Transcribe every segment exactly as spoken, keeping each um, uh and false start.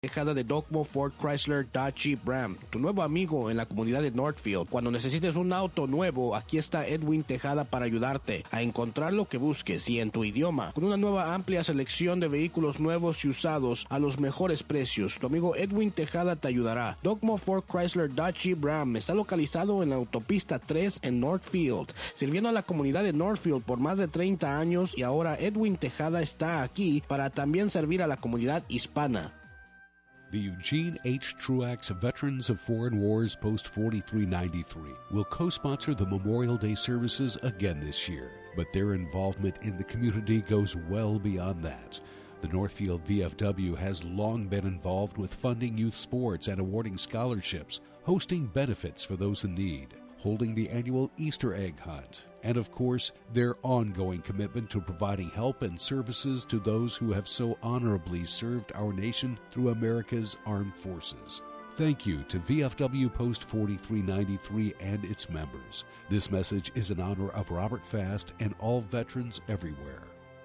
Tejada de Docmo Ford Chrysler Dodge Jeep Ram, tu nuevo amigo en la comunidad de Northfield. Cuando necesites un auto nuevo, aquí está Edwin Tejada para ayudarte a encontrar lo que busques y en tu idioma, con una nueva amplia selección de vehículos nuevos y usados a los mejores precios. Tu amigo Edwin Tejada te ayudará. Docmo Ford Chrysler Dodge Jeep Ram está localizado en la autopista tres en Northfield, sirviendo a la comunidad de Northfield por más de treinta años, y ahora Edwin Tejada está aquí para también servir a la comunidad hispana. The Eugene H. Truax Veterans of Foreign Wars Post forty-three ninety-three will co-sponsor the Memorial Day services again this year, but their involvement in the community goes well beyond that. The Northfield V F W has long been involved with funding youth sports and awarding scholarships, hosting benefits for those in need, holding the annual Easter egg hunt, and of course, their ongoing commitment to providing help and services to those who have so honorably served our nation through America's armed forces. Thank you to V F W Post forty-three ninety-three and its members. This message is in honor of Robert Fast and all veterans everywhere.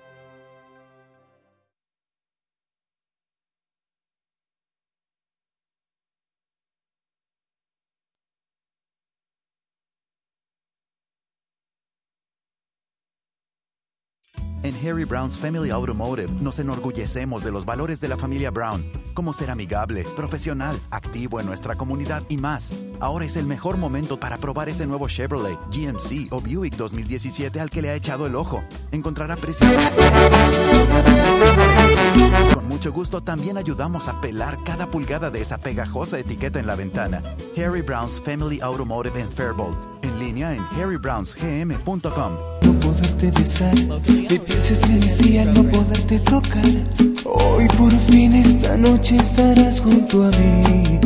En Harry Brown's Family Automotive nos enorgullecemos de los valores de la familia Brown, como ser amigable, profesional, activo en nuestra comunidad y más. Ahora es el mejor momento para probar ese nuevo Chevrolet, G M C o Buick dos mil diecisiete al que le ha echado el ojo. Encontrará precios. Con mucho gusto también ayudamos a pelar cada pulgada de esa pegajosa etiqueta en la ventana. Harry Brown's Family Automotive en Faribault. En línea en harry browns g m punto com. No poderte besar, mi piel se estremecía al no poderte tocar. Hoy por fin esta noche estarás junto a mí.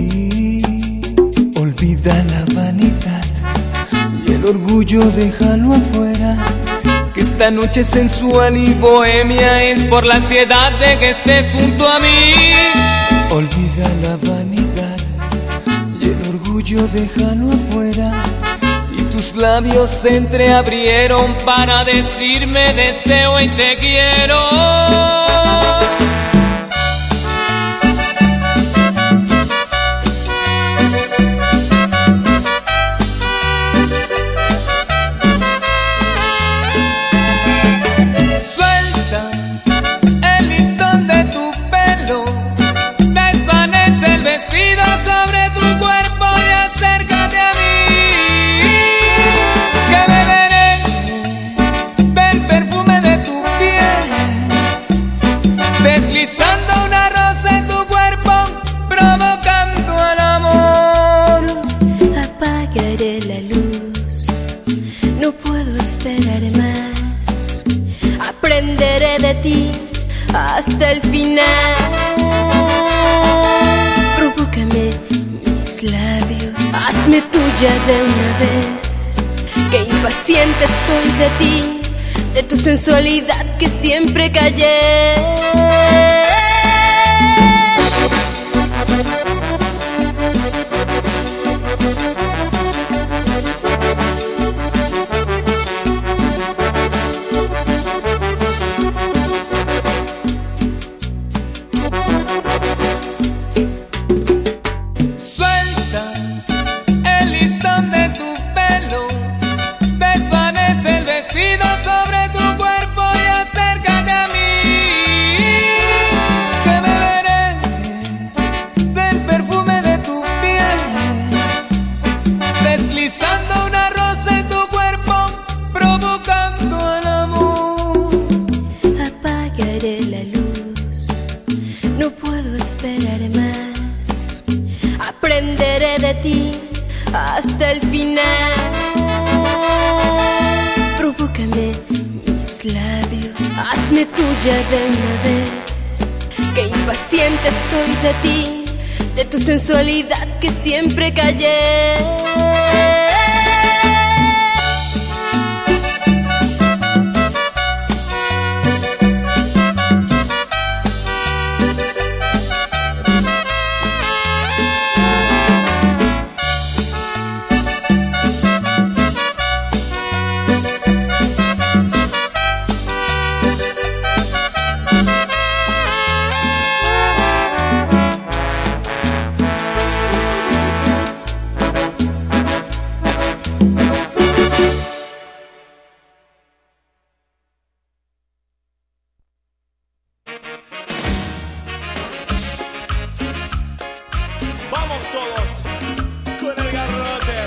Olvida la vanidad y el orgullo déjalo afuera, que esta noche sensual y bohemia es por la ansiedad de que estés junto a mí. Olvida la vanidad y el orgullo déjalo afuera, tus labios se entreabrieron para decirme deseo y te quiero. Suelta el listón de tu pelo, desvanece el vestido sobre tu cuerpo y acércate a mí. Deslizando una rosa en tu cuerpo, provocando el amor. Apagaré la luz, no puedo esperar más. Aprenderé de ti hasta el final. Provócame mis labios, hazme tuya de una vez. Que impaciente estoy de ti, de tu sensualidad que siempre callé. Suelta el listón de tu pelo, desvanece el vestido sobre tu cuerpo y acércate a mí, que beberé del perfume de tu piel, deslizando una rosa en tu cuerpo, provocando el amor. Apagaré la luz, no puedo esperar más. Aprenderé de ti hasta el final. Provócame mis labios, hazme tuya de una vez. Que impaciente estoy de ti, de tu sensualidad que siempre callé. Vamos todos con el garrote.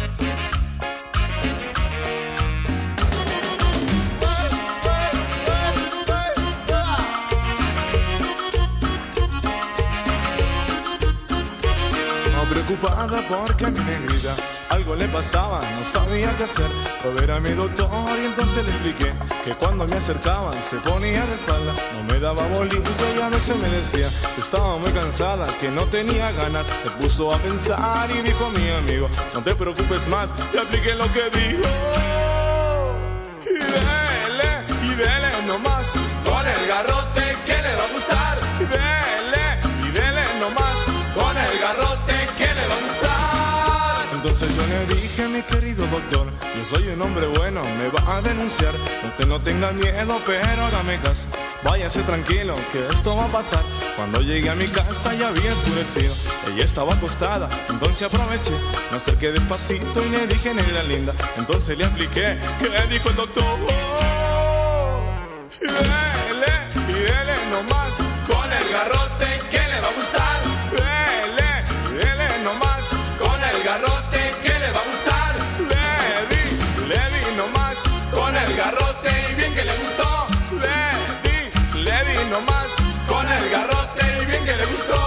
Preocupada porque a mi negrita algo le pasaba, no sabía qué hacer. Fue a ver a mi doctor y entonces le expliqué que cuando me acercaban se ponía de espalda, no me daba bolito y a veces me decía que estaba muy cansada, que no tenía ganas. Se puso a pensar y dijo a mi amigo: no te preocupes más, te apliqué lo que dijo. Y dele, y dele nomás con el garrote que le va a gustar. Y dele, y dele nomás con el garrote que le va a gustar. Entonces yo le dije: mi querido doctor, yo soy un hombre bueno, me va a denunciar. Usted no tenga miedo, pero hágame caso, váyase tranquilo que esto va a pasar. Cuando llegué a mi casa ya había oscurecido, ella estaba acostada, entonces aproveché, me acerqué despacito y le dije: negra linda. Entonces le apliqué, ¿qué dijo el doctor? Oh, y dele, y dele nomás con el garrote que le va a gustar. Dele, y dele nomás con el garrote que le va a gustar. Le di, le di nomás con el garrote y bien que le gustó. Le di, le di nomás con el garrote y bien que le gustó.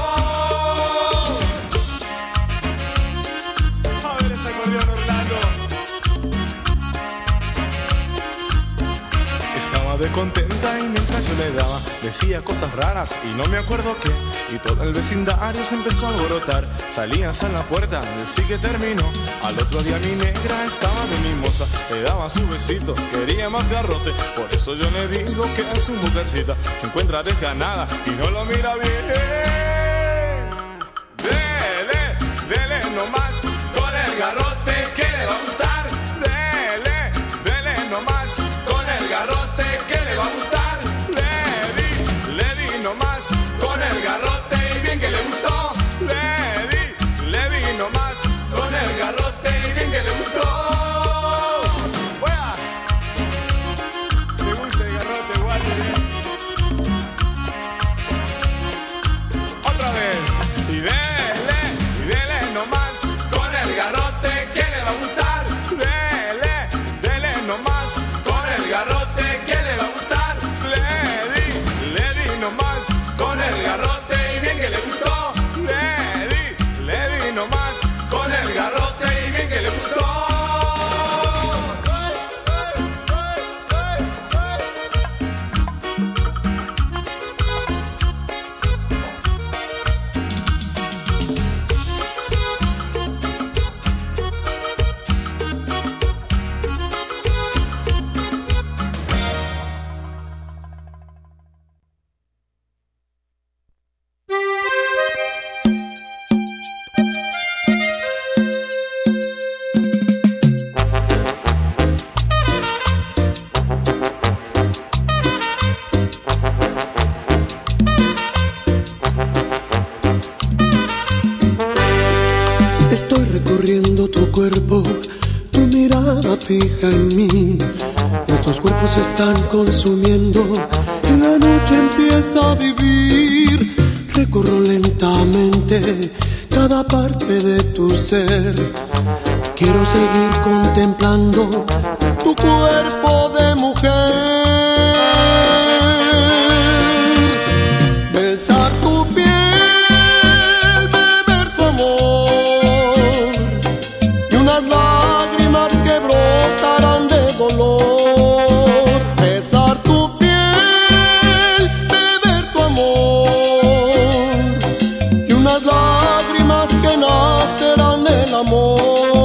A ver ese acordeón, Orlando. Estaba de contenta y mientras yo le daba decía cosas raras y no me acuerdo qué. Y todo el vecindario se empezó a alborotar. Salías a la puerta, decí que terminó. Al otro día mi negra estaba de mimosa, le daba su besito, quería más garrote. Por eso yo le digo que a su mujercita se encuentra desganada y no lo mira bien. Dele, dele nomás con el garrote que le va a gustar. Dele, dele nomás con el garrote que le va a gustar. Le di, le di nomás con el garrote y bien que le gustó. Le di, le di nomás con el garrote y bien que le gustó. ¡Fuera! ¿Te gusta el garrote, Walter? Otra vez. Y dele, y dele nomás con el garrote que le va a gustar. Dele, dele nomás con el garrote que le va a gustar. Le di, le di nomás con el garrote y bien que le gustó. Le di, le di nomás con el garrote y bien que le gustó. Estoy recorriendo tu cuerpo, tu mirada fija en mí. Nuestros cuerpos se están consumiendo y la noche empieza a vivir. Recorro lentamente cada parte de tu ser. Quiero seguir contemplando tu cuerpo de mujer. Besar tu piel, unas lágrimas que brotarán de dolor. Besar tu piel, beber tu amor y unas lágrimas que nacerán del amor.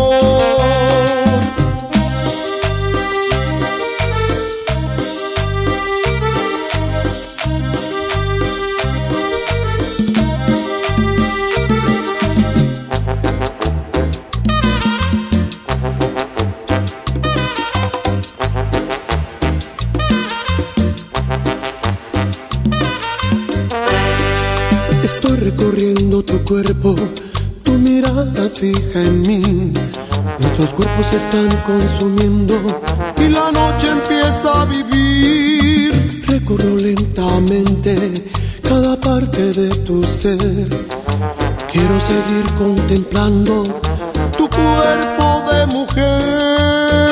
Recorriendo tu cuerpo, tu mirada fija en mí. Nuestros cuerpos se están consumiendo y la noche empieza a vivir. Recorro lentamente cada parte de tu ser. Quiero seguir contemplando tu cuerpo de mujer,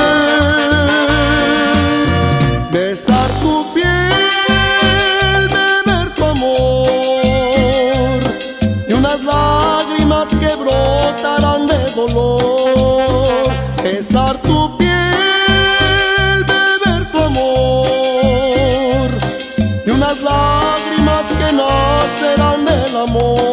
besar tu piel, beber tu amor y unas lágrimas que brotarán de dolor. Besar tu piel, beber tu amor y unas lágrimas que nacerán del amor.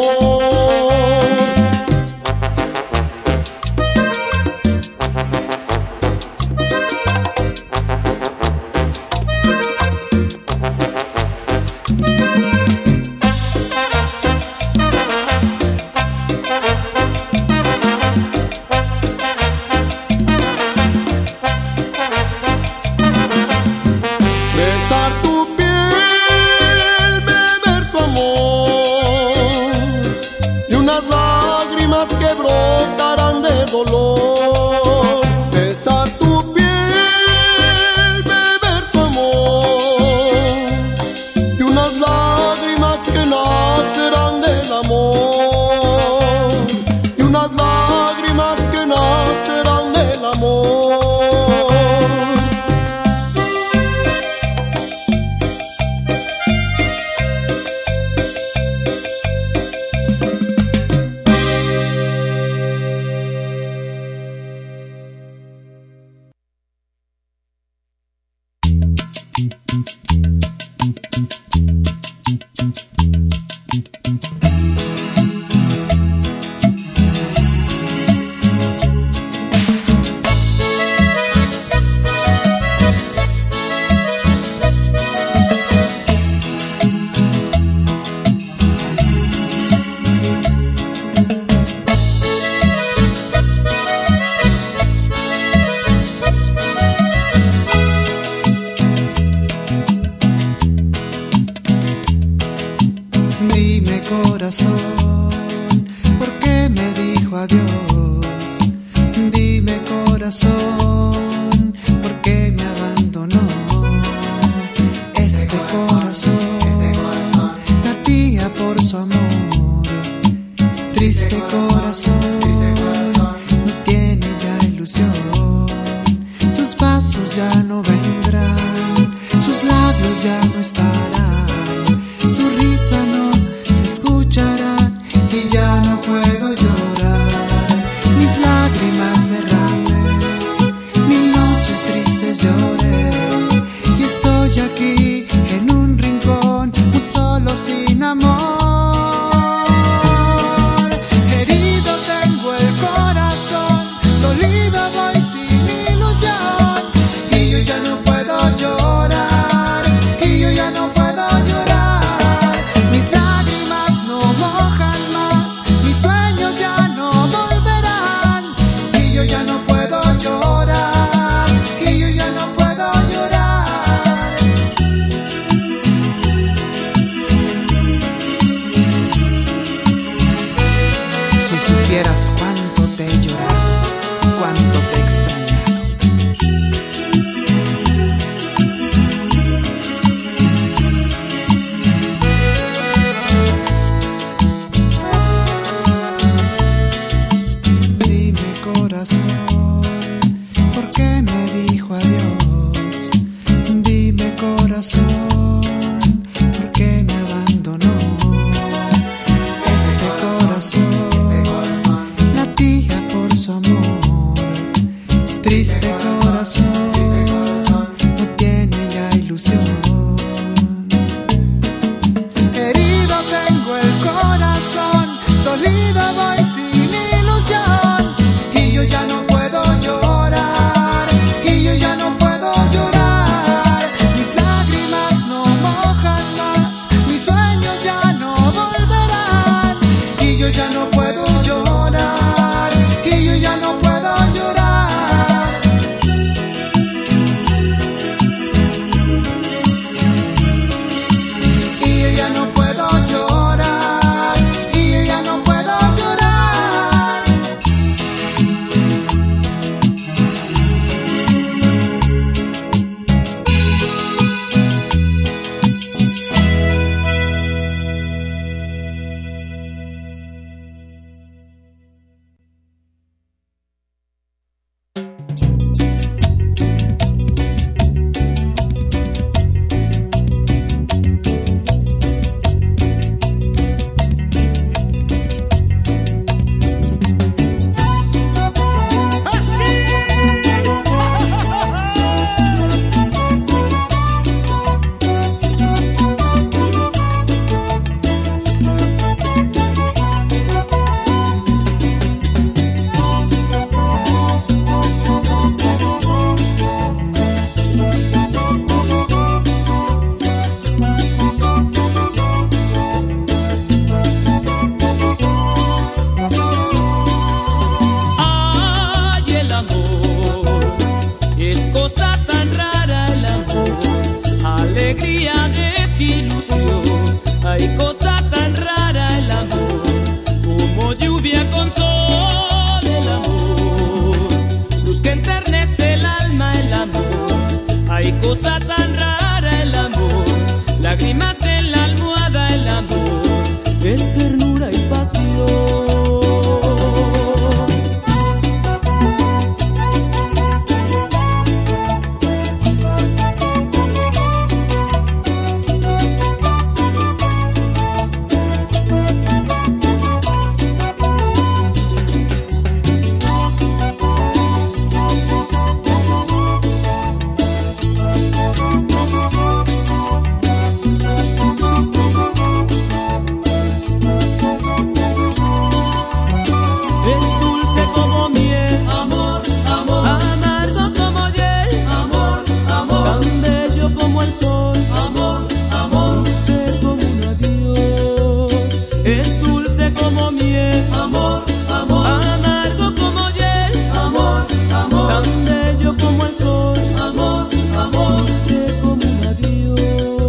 Es dulce como miel, amor, amor, amargo como hiel, amor, amor, tan bello como el sol, amor, amor, dulce como un adiós.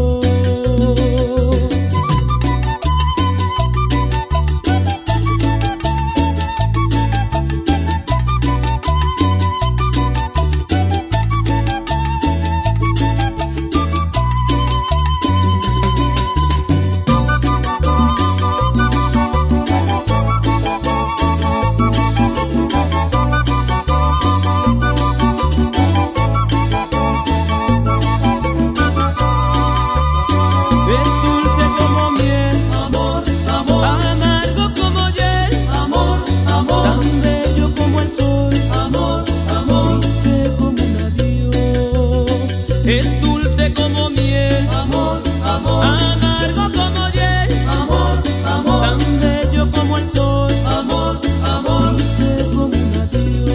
Es dulce como miel, amor, amor, amargo como hiel, amor, amor, tan bello como el sol, amor, amor, dulce como un adiós.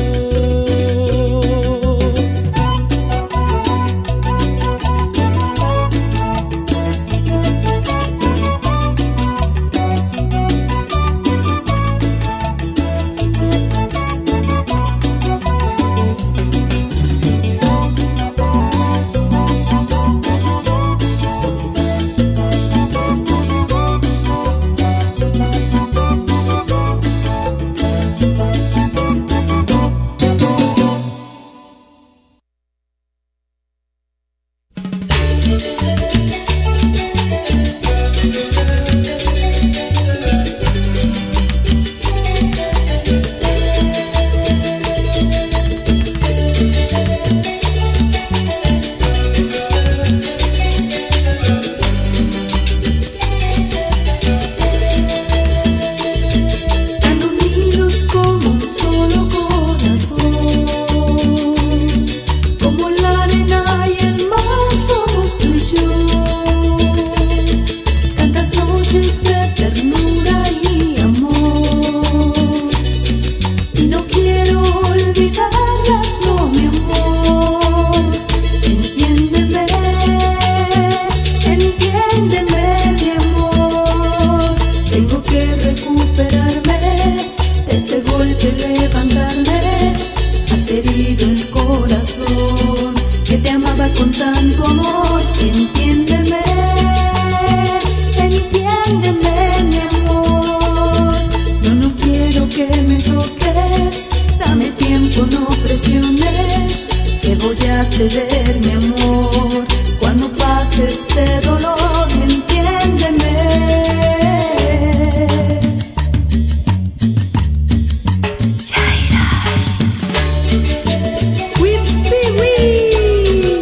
Ceder mi amor, cuando pase este dolor, entiéndeme. Ya irás. Wii, wii, wii.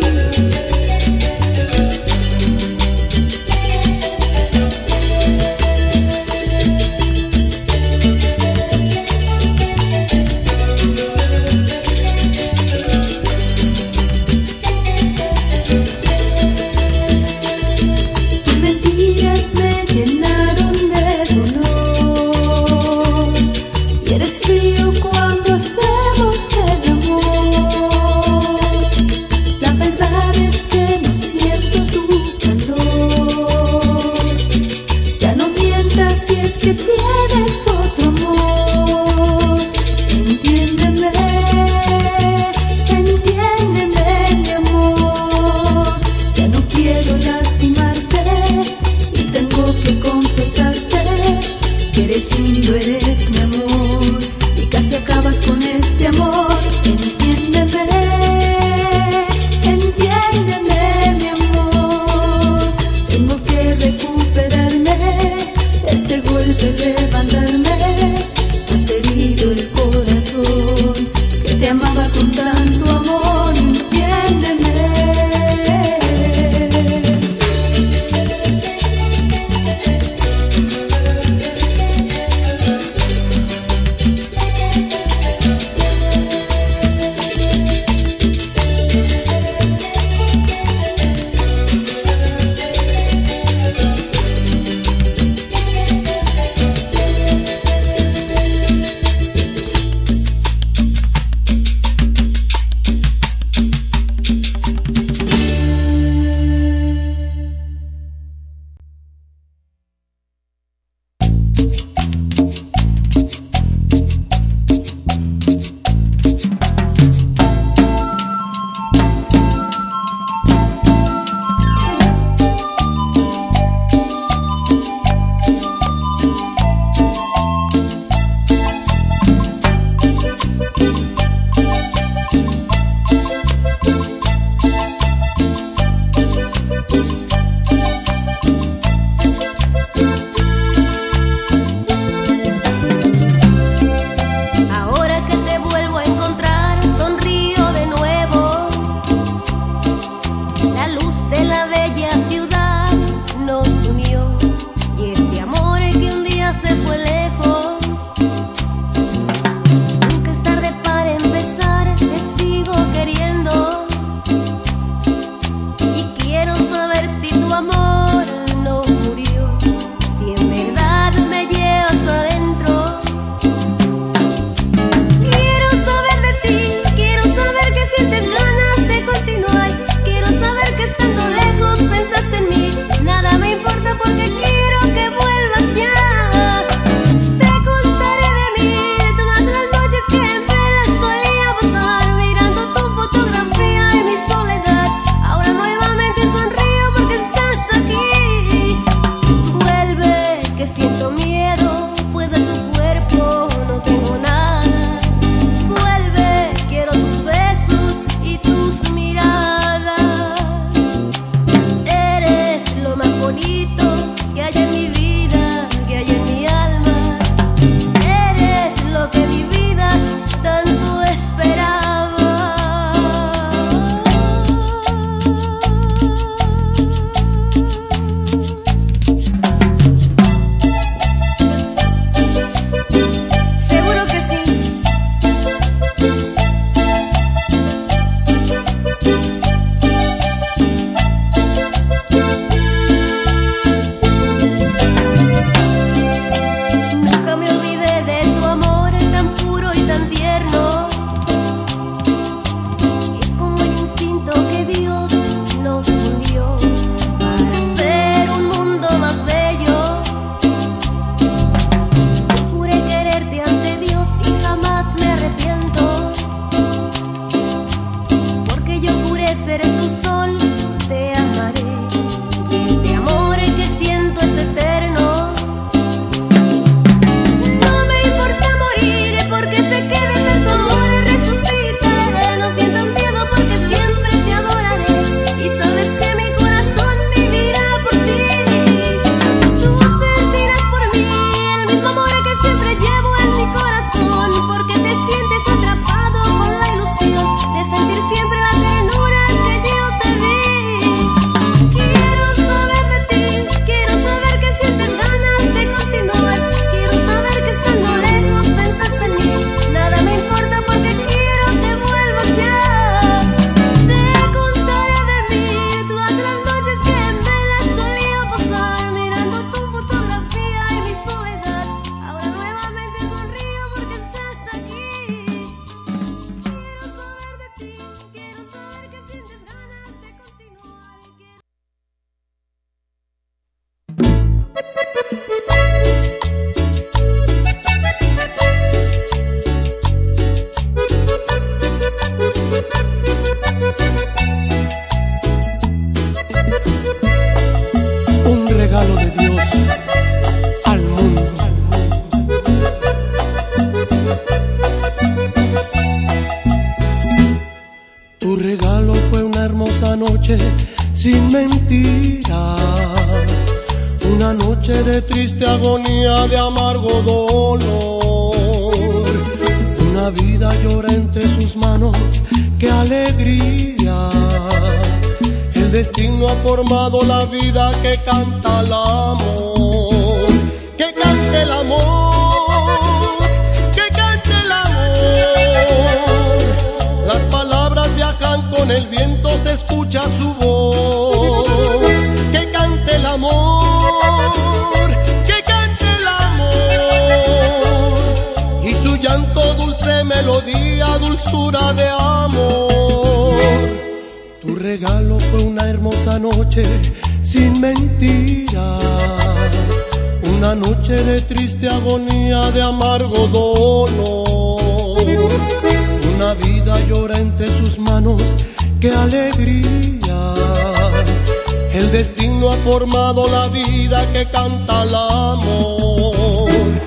sin mentiras. Una noche de triste agonía, de amargo dolor. Una vida llora entre sus manos, qué alegría. El destino ha formado la vida que canta el amor. Que cante el amor, que cante el amor. Las palabras viajan con el viento, se escucha su voz. Que cante el amor, que cante el amor. Y su llanto dulce melodía, dulzura de amor. Tu regalo fue una hermosa noche sin mentiras. Una noche de triste agonía, de amargo dolor. Una vida llora entre sus manos, qué alegría. El destino ha formado la vida que canta el amor.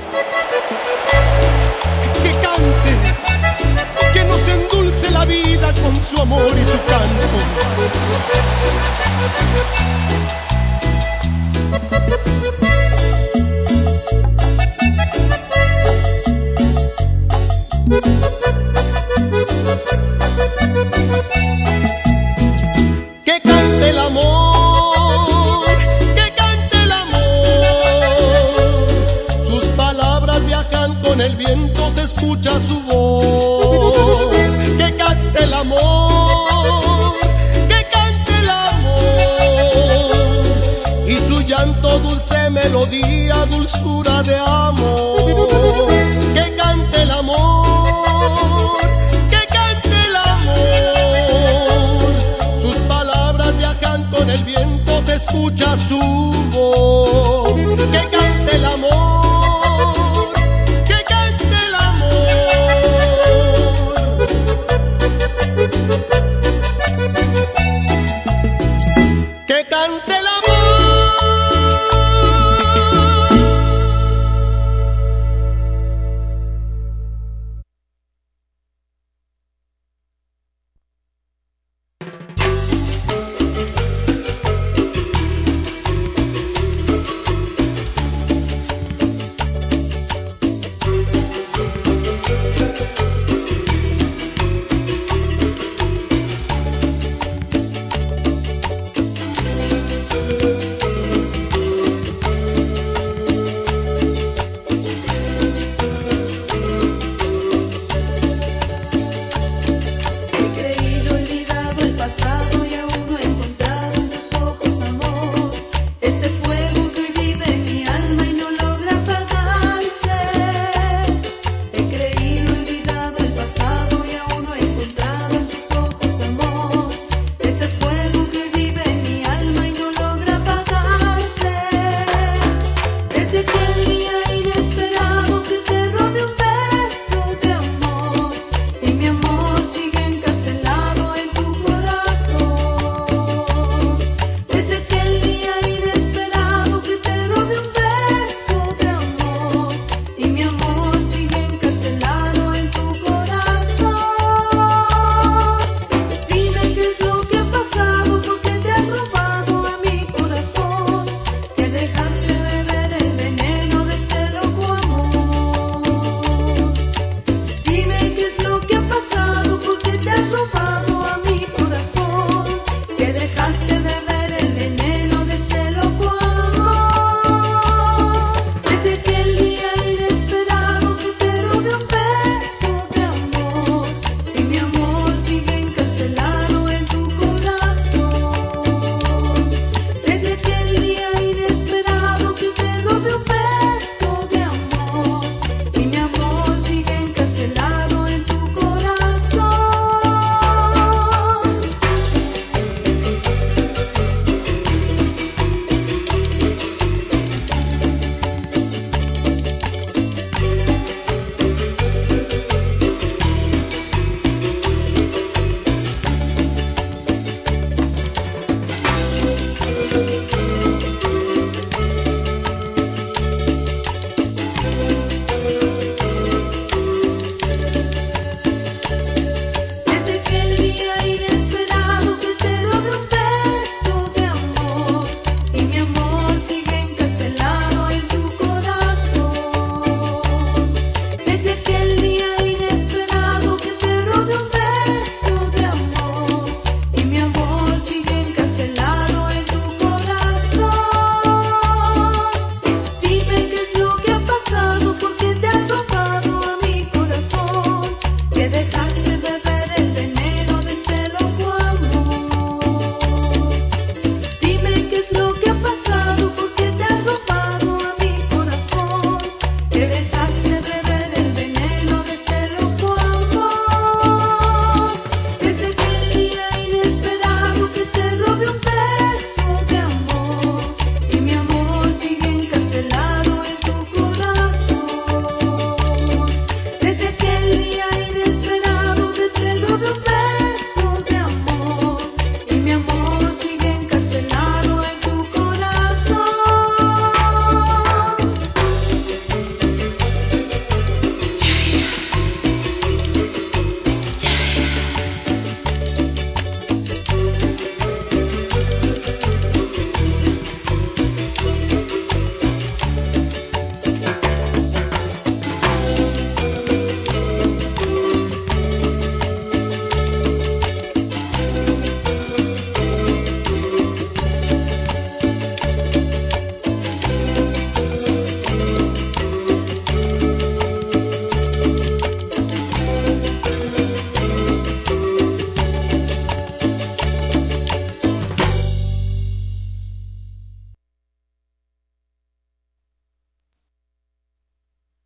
Que cante, que nos endulce la vida con su amor y su canto. Que cante el amor, que cante el amor. Sus palabras viajan con el viento, se escucha su voz. Que cante el amor, que cante el amor. Y su llanto dulce melodía, dulzura de amor. Que cante el amor, que cante el amor. Sus palabras viajan con el viento, se escucha su voz. Que cante el amor, que cante el amor. Que cante el amor.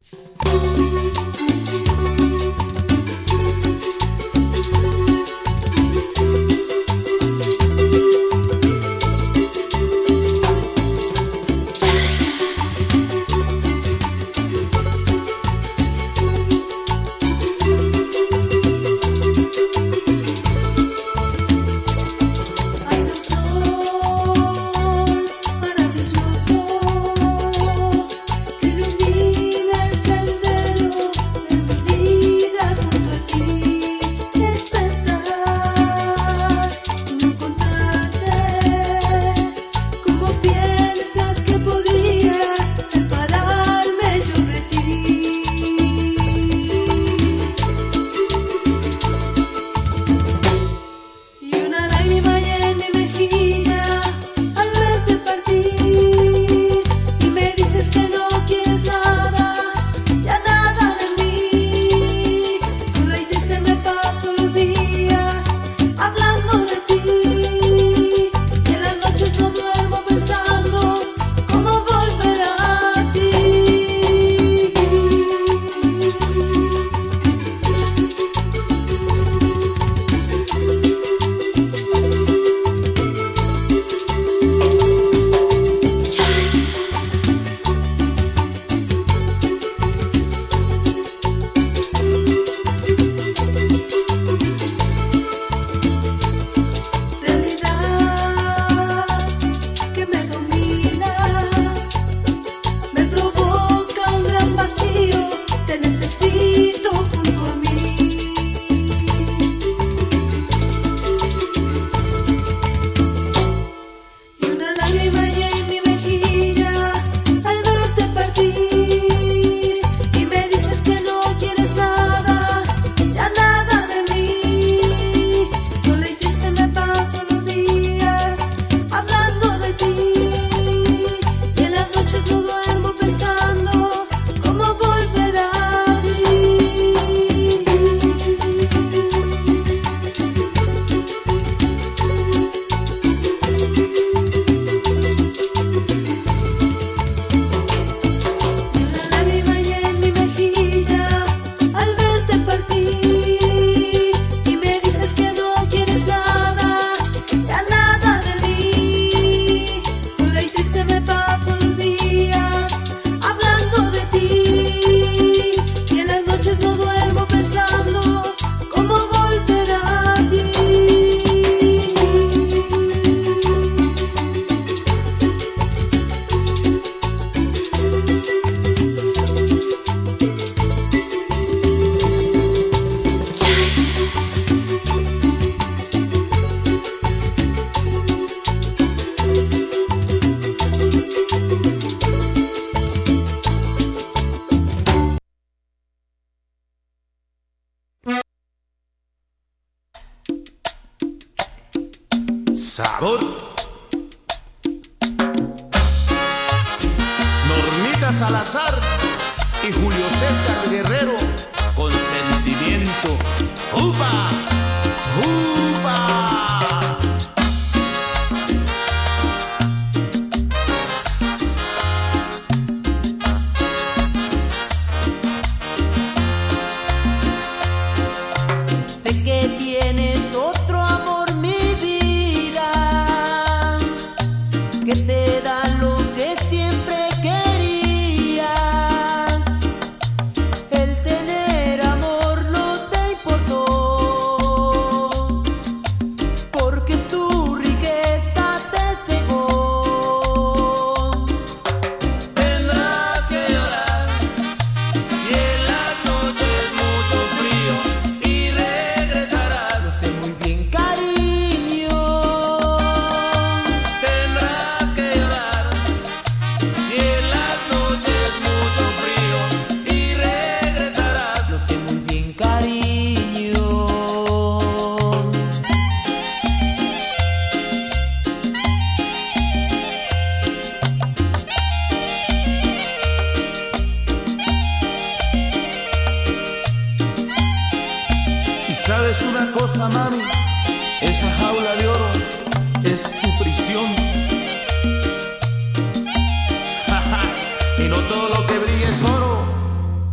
Sabor. Normita Salazar y Julio César Guerrero con sentimiento. ¡Upa! ¡Upa! Sé que tienes otro amor, mi vida, que te da lo que siempre querías. El tener amor no te importó, porque tu riqueza te cegó. Tendrás que llorar y en las noches mucho frío y regresarás. Lo sé muy bien, cariño. Tendrás que llorar y en las noches mucho frío y regresarás. Lo sé muy bien, cariño. Y sabes una cosa, mami, esa jaula de oro es tu prisión. Y no todo lo que brilla es oro.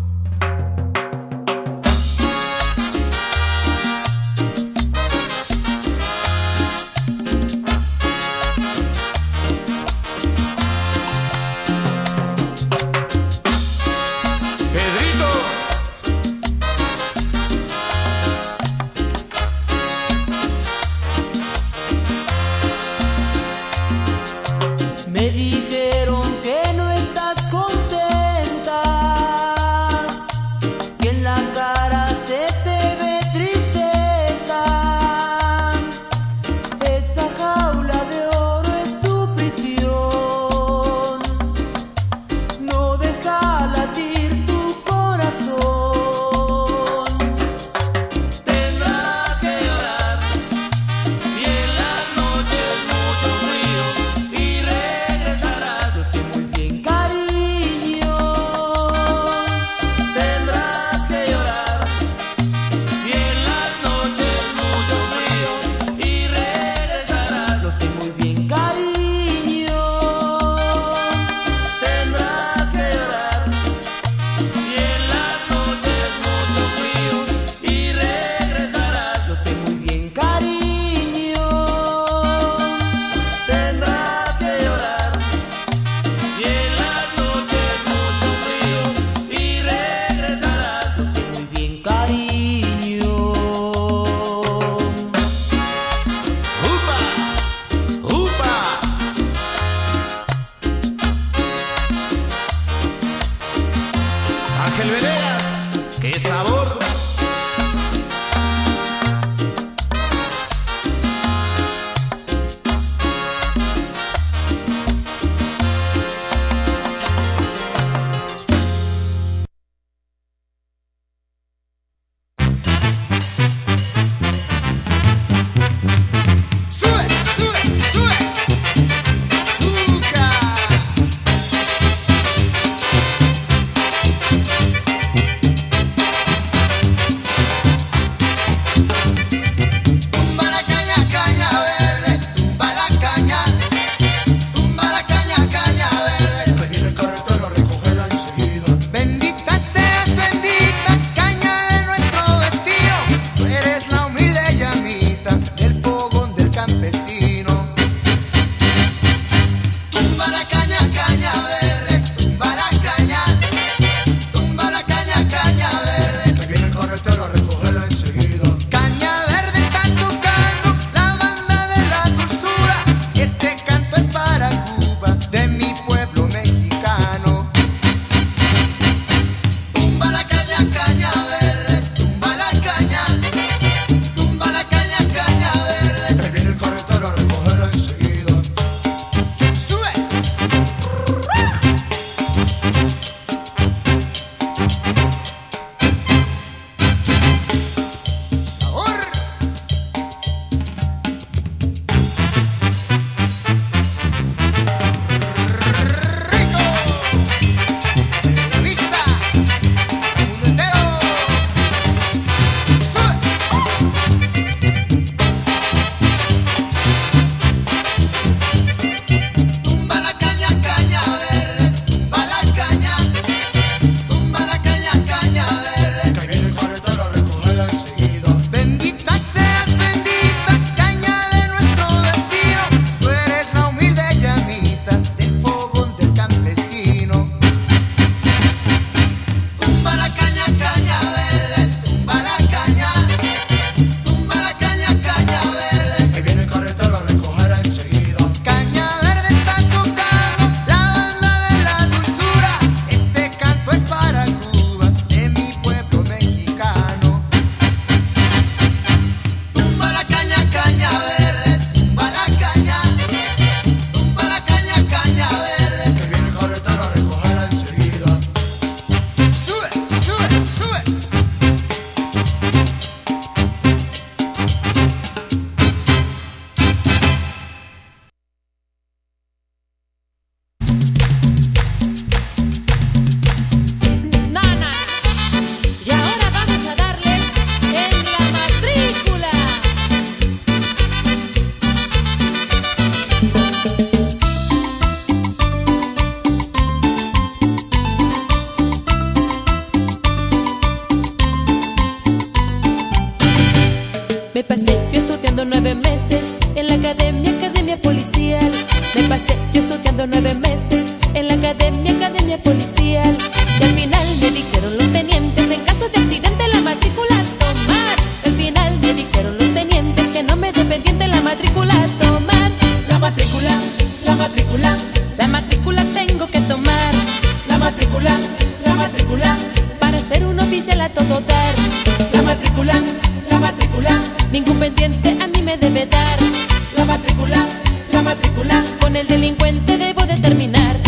Me pasé yo estudiando nueve meses en la academia, academia policial. Me pasé yo estudiando nueve meses en la academia, academia policial. Y al final me dijeron los tenientes, en caso de accidente la matrícula a tomar. Al final me dijeron los tenientes que no me den pendiente la matrícula a tomar. La matrícula, la matrícula, la matrícula tengo que tomar. La matrícula, la matrícula, para ser un oficial a todo dar. La matrícula, la matrícula, ningún pendiente a mí me debe dar. La matrícula, la matrícula, con el delincuente debo de terminar.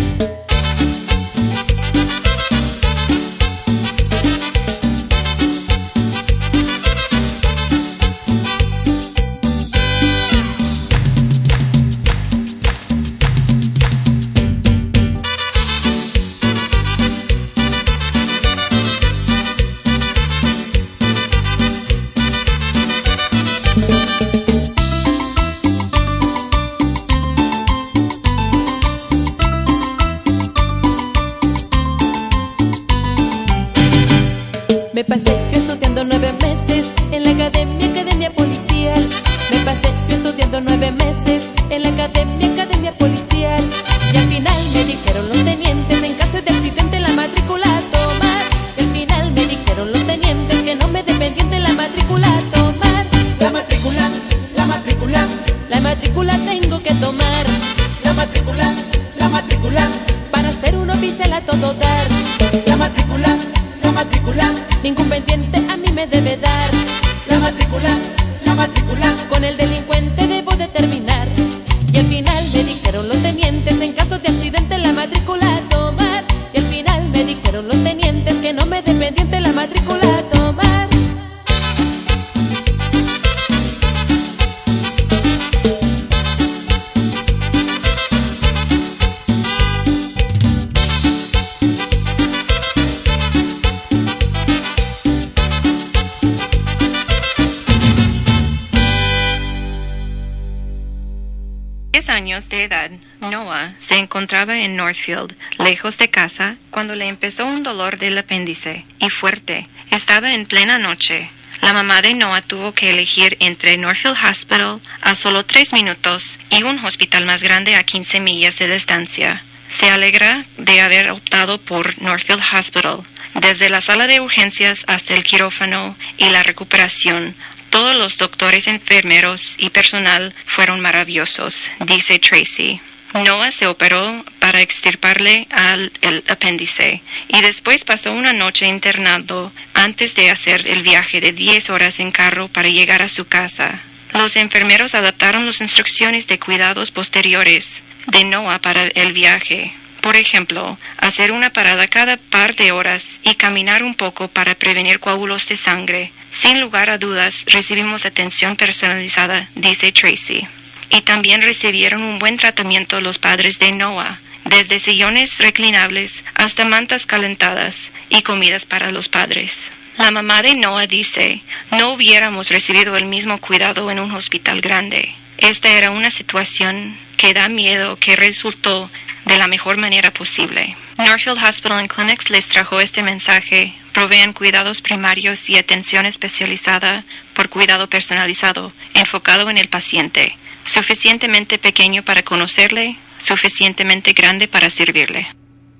Me pasé yo estudiando nueve meses en la academia, academia policial. Me pasé yo estudiando nueve meses en la academia, academia policial. Y al final me dijeron los tenientes, en caso de accidente la matrícula a tomar. Y al final me dijeron los tenientes que no me den pendiente la matrícula a tomar. La matrícula, la matrícula, la matrícula tengo que tomar. La matrícula, la matrícula, para ser un oficial a todo dar. La matrícula, la matrícula, ningún pendiente a mí me debe dar. La matrícula, la matrícula, con el delincuente debo de terminar. Y al final me dijeron los tenientes, en caso de accidente la matrícula a tomar. Y al final me dijeron los tenientes que no me den pendiente la matrícula a tomar. años de edad, Noah se encontraba en Northfield, lejos de casa, cuando le empezó un dolor del apéndice, y fuerte. Estaba en plena noche. La mamá de Noah tuvo que elegir entre Northfield Hospital, a solo tres minutos, y un hospital más grande a quince millas de distancia. Se alegra de haber optado por Northfield Hospital. Desde la sala de urgencias hasta el quirófano y la recuperación, todos los doctores, enfermeros y personal fueron maravillosos, dice Tracy. Noah se operó para extirparle al, el apéndice y después pasó una noche internado antes de hacer el viaje de diez horas en carro para llegar a su casa. Los enfermeros adaptaron las instrucciones de cuidados posteriores de Noah para el viaje. Por ejemplo, hacer una parada cada par de horas y caminar un poco para prevenir coágulos de sangre. Sin lugar a dudas, recibimos atención personalizada, dice Tracy. Y también recibieron un buen tratamiento los padres de Noah, desde sillones reclinables hasta mantas calentadas y comidas para los padres. La mamá de Noah dice, no hubiéramos recibido el mismo cuidado en un hospital grande. Esta era una situación que da miedo que resultó de la mejor manera posible. Northfield Hospital and Clinics les trajo este mensaje. Proveen cuidados primarios y atención especializada por cuidado personalizado, enfocado en el paciente. Suficientemente pequeño para conocerle, suficientemente grande para servirle.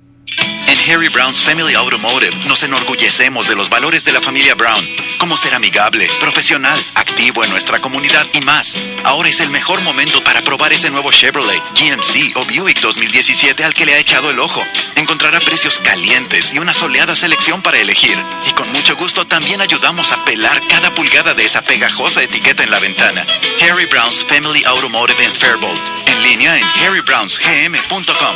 En Harry Brown's Family Automotive nos enorgullecemos de los valores de la familia Brown, como ser amigable, profesional, activo en nuestra comunidad y más. Ahora es el mejor momento para probar ese nuevo Chevrolet, G M C o Buick dos mil diecisiete al que le ha echado el ojo. Encontrará precios calientes y una soleada selección para elegir. Y con mucho gusto también ayudamos a pelar cada pulgada de esa pegajosa etiqueta en la ventana. Harry Brown's Family Automotive en Faribault. En línea en harry browns g m punto com.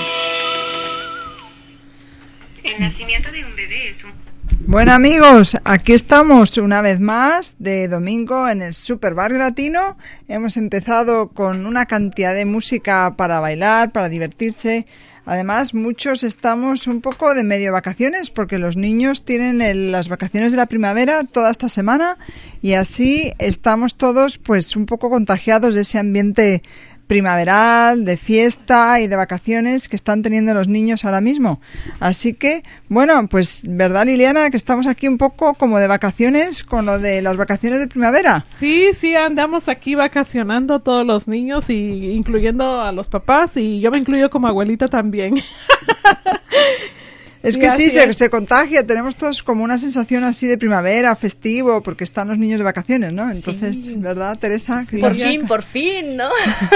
El nacimiento de un bebé es un... Bueno amigos, aquí estamos una vez más de domingo en el Super Barrio Latino. Hemos empezado con una cantidad de música para bailar, para divertirse. Además, muchos estamos un poco de medio vacaciones porque los niños tienen el, las vacaciones de la primavera toda esta semana y así estamos todos pues un poco contagiados de ese ambiente primaveral, de fiesta y de vacaciones que están teniendo los niños ahora mismo. Así que, bueno, pues, ¿verdad, Liliana? Que estamos aquí un poco como de vacaciones con lo de las vacaciones de primavera. Sí, sí, andamos aquí vacacionando todos los niños, y incluyendo a los papás, y yo me incluyo como abuelita también. Es que sí, se, se contagia, tenemos todos como una sensación así de primavera, festivo, porque están los niños de vacaciones, ¿no? Entonces, sí. ¿Verdad, Teresa? Por fin, por fin, ¿no?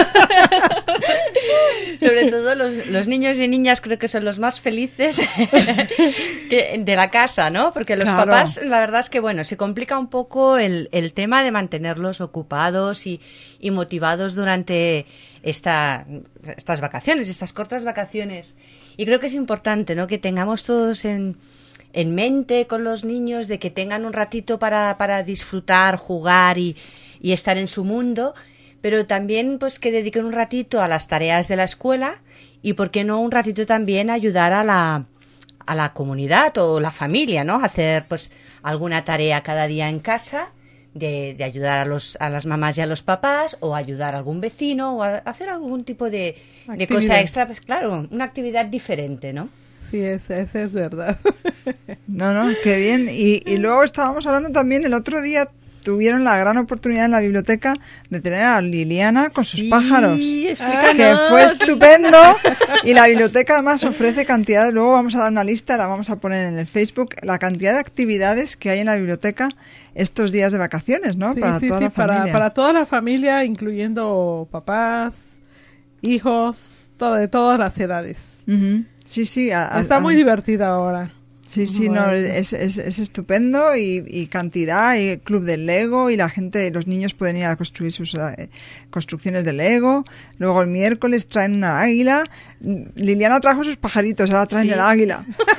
Sobre todo los, los niños y niñas creo que son los más felices que, de la casa, ¿no? Porque los claro. papás, la verdad es que, bueno, se complica un poco el, el tema de mantenerlos ocupados y, y motivados durante esta, estas vacaciones, estas cortas vacaciones. Y creo que es importante, ¿no?, que tengamos todos en, en mente con los niños de que tengan un ratito para, para disfrutar, jugar y, y estar en su mundo, pero también pues que dediquen un ratito a las tareas de la escuela y, ¿por qué no, un ratito también ayudar a la, a la comunidad o la familia, ¿no? Hacer pues alguna tarea cada día en casa, de, de ayudar a, los, a las mamás y a los papás, o ayudar a algún vecino, o a hacer algún tipo de, de cosa extra, pues claro, una actividad diferente, ¿no? Sí, esa es, es verdad. No, no, qué bien. Y, y luego estábamos hablando también, el otro día tuvieron la gran oportunidad en la biblioteca de tener a Liliana con sus sí, pájaros, explícanos. Que fue estupendo. Y la biblioteca además ofrece cantidad, luego vamos a dar una lista, la vamos a poner en el Facebook, la cantidad de actividades que hay en la biblioteca estos días de vacaciones, ¿no? Sí, para sí, toda sí, la familia. para, para toda la familia, incluyendo papás, hijos, todo, de todas las edades. Uh-huh. Sí, sí. A, a, Está muy a... divertida ahora. Sí, sí, no, es, es, es estupendo y, y cantidad, y club del Lego, y la gente, los niños pueden ir a construir sus eh, construcciones de Lego. Luego el miércoles traen una águila. Liliana trajo sus pajaritos, ahora traen sí. el águila.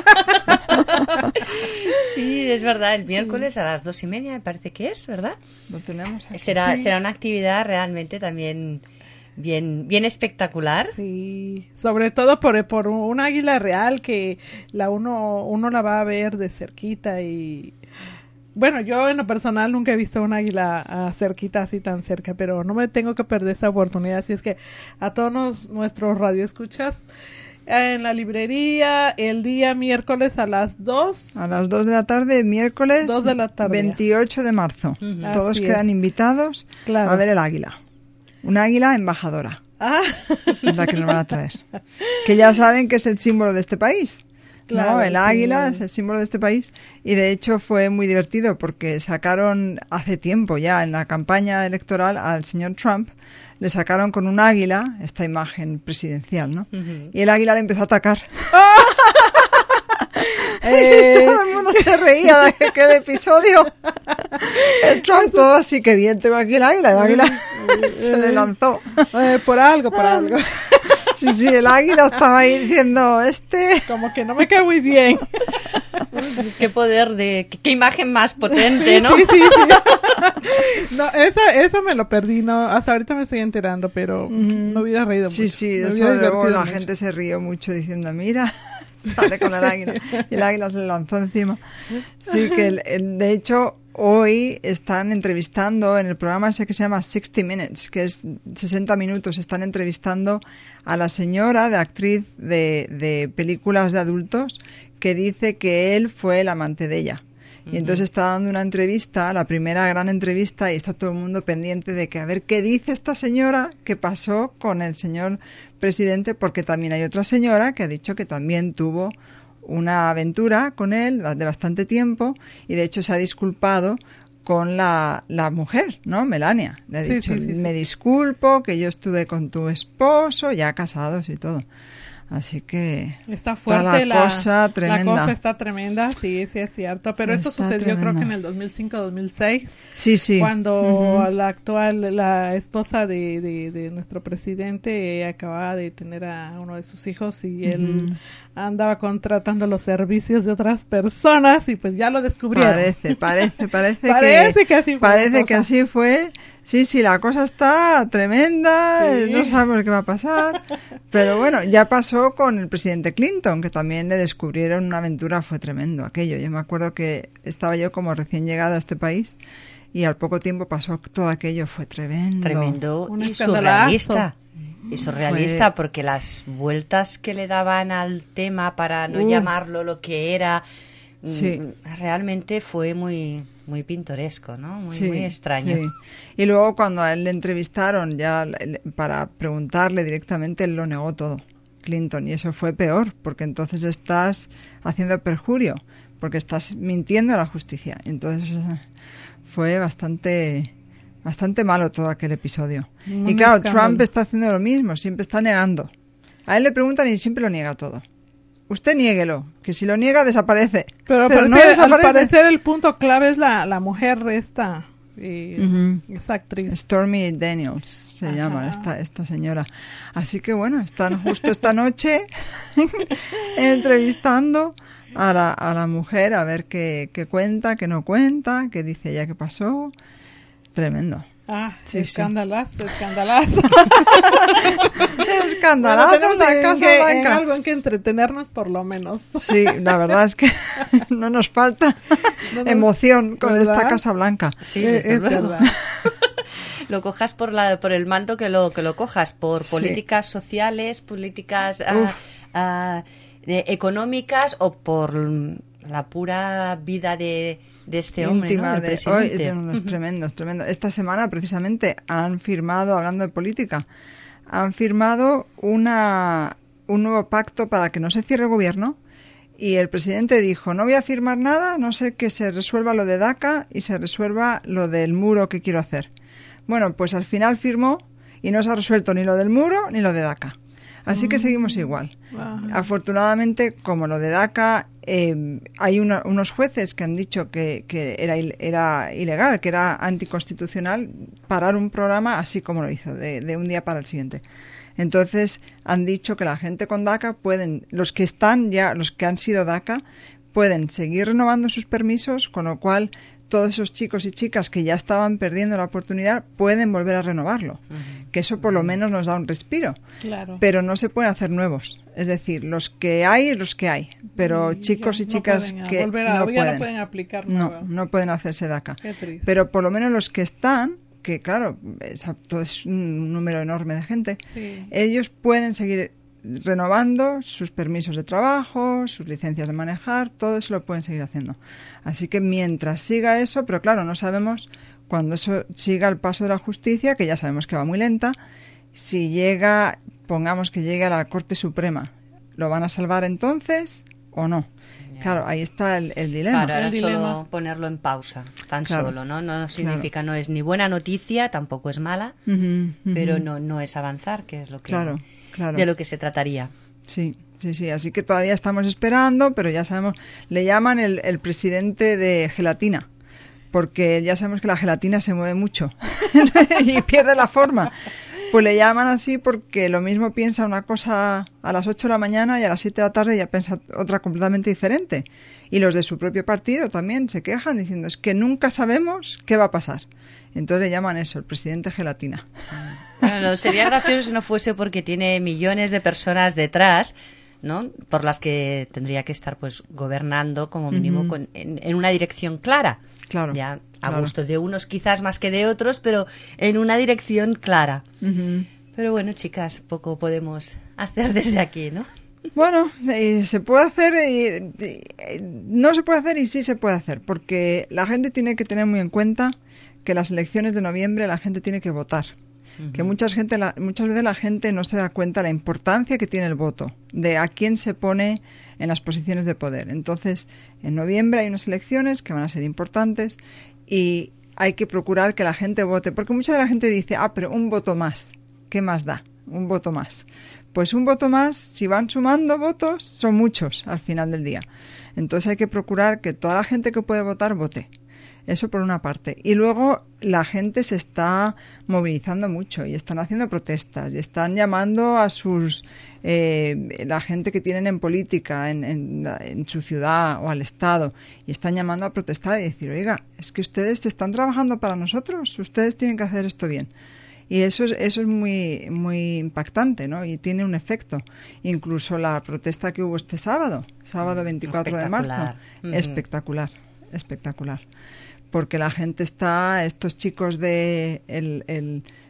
Sí, es verdad, el miércoles a las dos y media me parece que es, ¿verdad? Lo tenemos aquí. Será, será una actividad realmente también bien bien espectacular. Sí, sobre todo por por un águila real que la uno uno la va a ver de cerquita. Y bueno, yo en lo personal nunca he visto un águila a cerquita, así tan cerca, pero no me tengo que perder esa oportunidad. Así es que a todos nos, nuestros radioescuchas, en la librería el día miércoles a las dos. A las dos de la tarde, miércoles dos de la tarde. veintiocho de marzo. Uh-huh. Todos Así quedan es. invitados claro. a ver el águila. Un águila embajadora. Ah. Es la que nos van a traer. Que ya saben que es el símbolo de este país. Claro, ¿no? El águila sí. es el símbolo de este país. Y de hecho fue muy divertido porque sacaron hace tiempo ya en la campaña electoral al señor Trump, le sacaron con un águila esta imagen presidencial, ¿no? Uh-huh. Y el águila le empezó a atacar. Eh, todo el mundo se reía de aquel episodio. El Trump todo así, que bien tengo aquí el águila, el águila se le lanzó. Eh, por algo, por algo. Sí, sí, el águila estaba ahí diciendo, este... Como que no me cae muy bien. Qué poder de... Qué, qué imagen más potente, ¿no? Sí, sí, sí. No, esa, eso me lo perdí, no, hasta ahorita me estoy enterando, pero mm. no hubiera reído sí, mucho. Sí, sí, me eso luego la mucho. gente se rió mucho diciendo, mira... Sale con el águila y el águila se le lanzó encima. Sí, que el, el, de hecho hoy están entrevistando en el programa ese que se llama sixty minutes, que es sesenta minutos, están entrevistando a la señora de actriz de, de películas de adultos que dice que él fue el amante de ella. Y entonces está dando una entrevista, la primera gran entrevista, y está todo el mundo pendiente de que a ver qué dice esta señora que pasó con el señor presidente, porque también hay otra señora que ha dicho que también tuvo una aventura con él de bastante tiempo, y de hecho se ha disculpado con la, la mujer, ¿no? Melania. Le ha sí, dicho, sí, sí, me sí. disculpo, que yo estuve con tu esposo, ya casados y todo. Así que está fuerte está la, la cosa tremenda. La cosa está tremenda, sí, sí es cierto. Pero esto está sucedió tremenda. creo que en el dos mil cinco dos mil seis. Sí, sí. Cuando uh-huh. la actual, la esposa de, de, de nuestro presidente eh, acababa de tener a uno de sus hijos y uh-huh. él andaba contratando los servicios de otras personas y pues ya lo descubrieron. Parece, parece, parece, parece que, que así fue. Parece que así fue. Sí, sí, la cosa está tremenda, sí. No sabemos qué va a pasar, pero bueno, ya pasó con el presidente Clinton, que también le descubrieron una aventura, fue tremendo aquello. Yo me acuerdo que estaba yo como recién llegada a este país y al poco tiempo pasó todo aquello, fue tremendo. Tremendo Un y surrealista. y surrealista, Fue... porque las vueltas que le daban al tema para no Uh. llamarlo lo que era, Sí. realmente fue muy muy pintoresco, ¿no? Muy, Sí, muy extraño. sí. Y luego cuando a él le entrevistaron ya le- para preguntarle directamente, él lo negó todo, Clinton, y eso fue peor, porque entonces estás haciendo perjurio, porque estás mintiendo a la justicia. Entonces fue bastante bastante malo todo aquel episodio. Un y claro, escándalo. Trump está haciendo lo mismo, siempre está negando. A él le preguntan y siempre lo niega todo. Usted niéguelo, que si lo niega desaparece. Pero, Pero parece- no al desaparece. parecer el punto clave es la, la mujer esta, eh, Ujú. esa actriz. Stormy Daniels se Ajá. llama esta, esta señora. Así que bueno, están justo esta noche entrevistando a la, a la mujer a ver qué, qué cuenta, qué no cuenta, qué dice ya que pasó. Tremendo. Ah, Sí, sí. escandalazo, escandalazo. Escandalazo Bueno, tenemos la en Casa que- en Blanca. algo en que entretenernos por lo menos. Sí, la verdad es que no nos falta No nos- emoción con ¿verdad? esta Casa Blanca. Sí, Eh, desde es luego. verdad. Lo cojas por la por el manto que lo que lo cojas, por Sí. políticas sociales, políticas ah, Uf. ah, de- económicas, o por la pura vida de, de este hombre, Íntima ¿no? Del de presidente. hoy, no, no, es tremendo, es tremendo. Esta semana precisamente han firmado, hablando de política, han firmado una un nuevo pacto para que no se cierre el gobierno, y el presidente dijo, no voy a firmar nada, a no ser que se resuelva lo de DACA y se resuelva lo del muro que quiero hacer. Bueno, pues al final firmó y no se ha resuelto ni lo del muro ni lo de DACA. Así que seguimos igual. Ajá. Afortunadamente, como lo de DACA, eh, hay una- unos jueces que han dicho que, que era, il- era ilegal, que era anticonstitucional parar un programa así como lo hizo, de, de un día para el siguiente. Entonces, han dicho que la gente con DACA pueden, los que están ya, los que han sido DACA, pueden seguir renovando sus permisos, con lo cual todos esos chicos y chicas que ya estaban perdiendo la oportunidad pueden volver a renovarlo. Que eso por lo menos nos da un respiro. Claro. Pero no se pueden hacer nuevos. Es decir, los que hay, los que hay. Pero Y chicos ya y no chicas pueden a que volver a- no ya no pueden. pueden aplicar No, nuevos. no pueden hacerse DACA. Qué triste. Pero por lo menos los que están, que claro, es, todo es un número enorme de gente, Sí. ellos pueden seguir renovando sus permisos de trabajo, sus licencias de manejar, todo eso lo pueden seguir haciendo. Así que mientras siga eso, pero claro, no sabemos cuando eso siga el paso de la justicia, que ya sabemos que va muy lenta, si llega, pongamos que llegue a la Corte Suprema, ¿lo van a salvar entonces o no? Claro, ahí está el, el dilema. Claro, ahora El solo dilema. ponerlo en pausa, tan Claro. solo, ¿no? No significa, no es ni buena noticia, tampoco es mala, Ujú, ujú. pero no no es avanzar, que es lo que Claro, claro. de lo que se trataría. Sí, sí, sí. Así que todavía estamos esperando, pero ya sabemos, le llaman el, el presidente de gelatina, porque ya sabemos que la gelatina se mueve mucho y pierde la forma. Pues le llaman así porque lo mismo piensa una cosa a las ocho de la mañana y a las siete de la tarde ya piensa otra completamente diferente. Y los de su propio partido también se quejan diciendo, es que nunca sabemos qué va a pasar. Entonces le llaman eso, el presidente gelatina. Bueno, sería gracioso si no fuese porque tiene millones de personas detrás, ¿no? Por las que tendría que estar pues gobernando como mínimo Ujú. con, en, en una dirección clara. Claro. Ya a claro. gusto de unos quizás más que de otros, pero en una dirección clara. Ujú. Pero bueno, chicas, poco podemos hacer desde aquí, ¿no? Bueno, eh, se puede hacer, y, y, no se puede hacer y sí se puede hacer, porque la gente tiene que tener muy en cuenta que las elecciones de noviembre la gente tiene que votar. Que mucha gente, la, muchas veces la gente no se da cuenta de la importancia que tiene el voto, de a quién se pone en las posiciones de poder. Entonces, en noviembre hay unas elecciones que van a ser importantes y hay que procurar que la gente vote, porque mucha de la gente dice, ah, pero un voto más, ¿qué más da? Un voto más. Pues un voto más, si van sumando votos, son muchos al final del día. Entonces hay que procurar que toda la gente que puede votar, vote. Eso por una parte. Y luego la gente se está movilizando mucho y están haciendo protestas y están llamando a sus eh, la gente que tienen en política en, en, la- en su ciudad o al Estado y están llamando a protestar y decir, oiga, es que ustedes están trabajando para nosotros, ustedes tienen que hacer esto bien. Y eso es, eso es muy, muy impactante, ¿no? Y tiene un efecto. Incluso la protesta que hubo este sábado, sábado veinticuatro de marzo, Espectacular. Ujú. espectacular, espectacular. Porque la gente está, estos chicos de el, el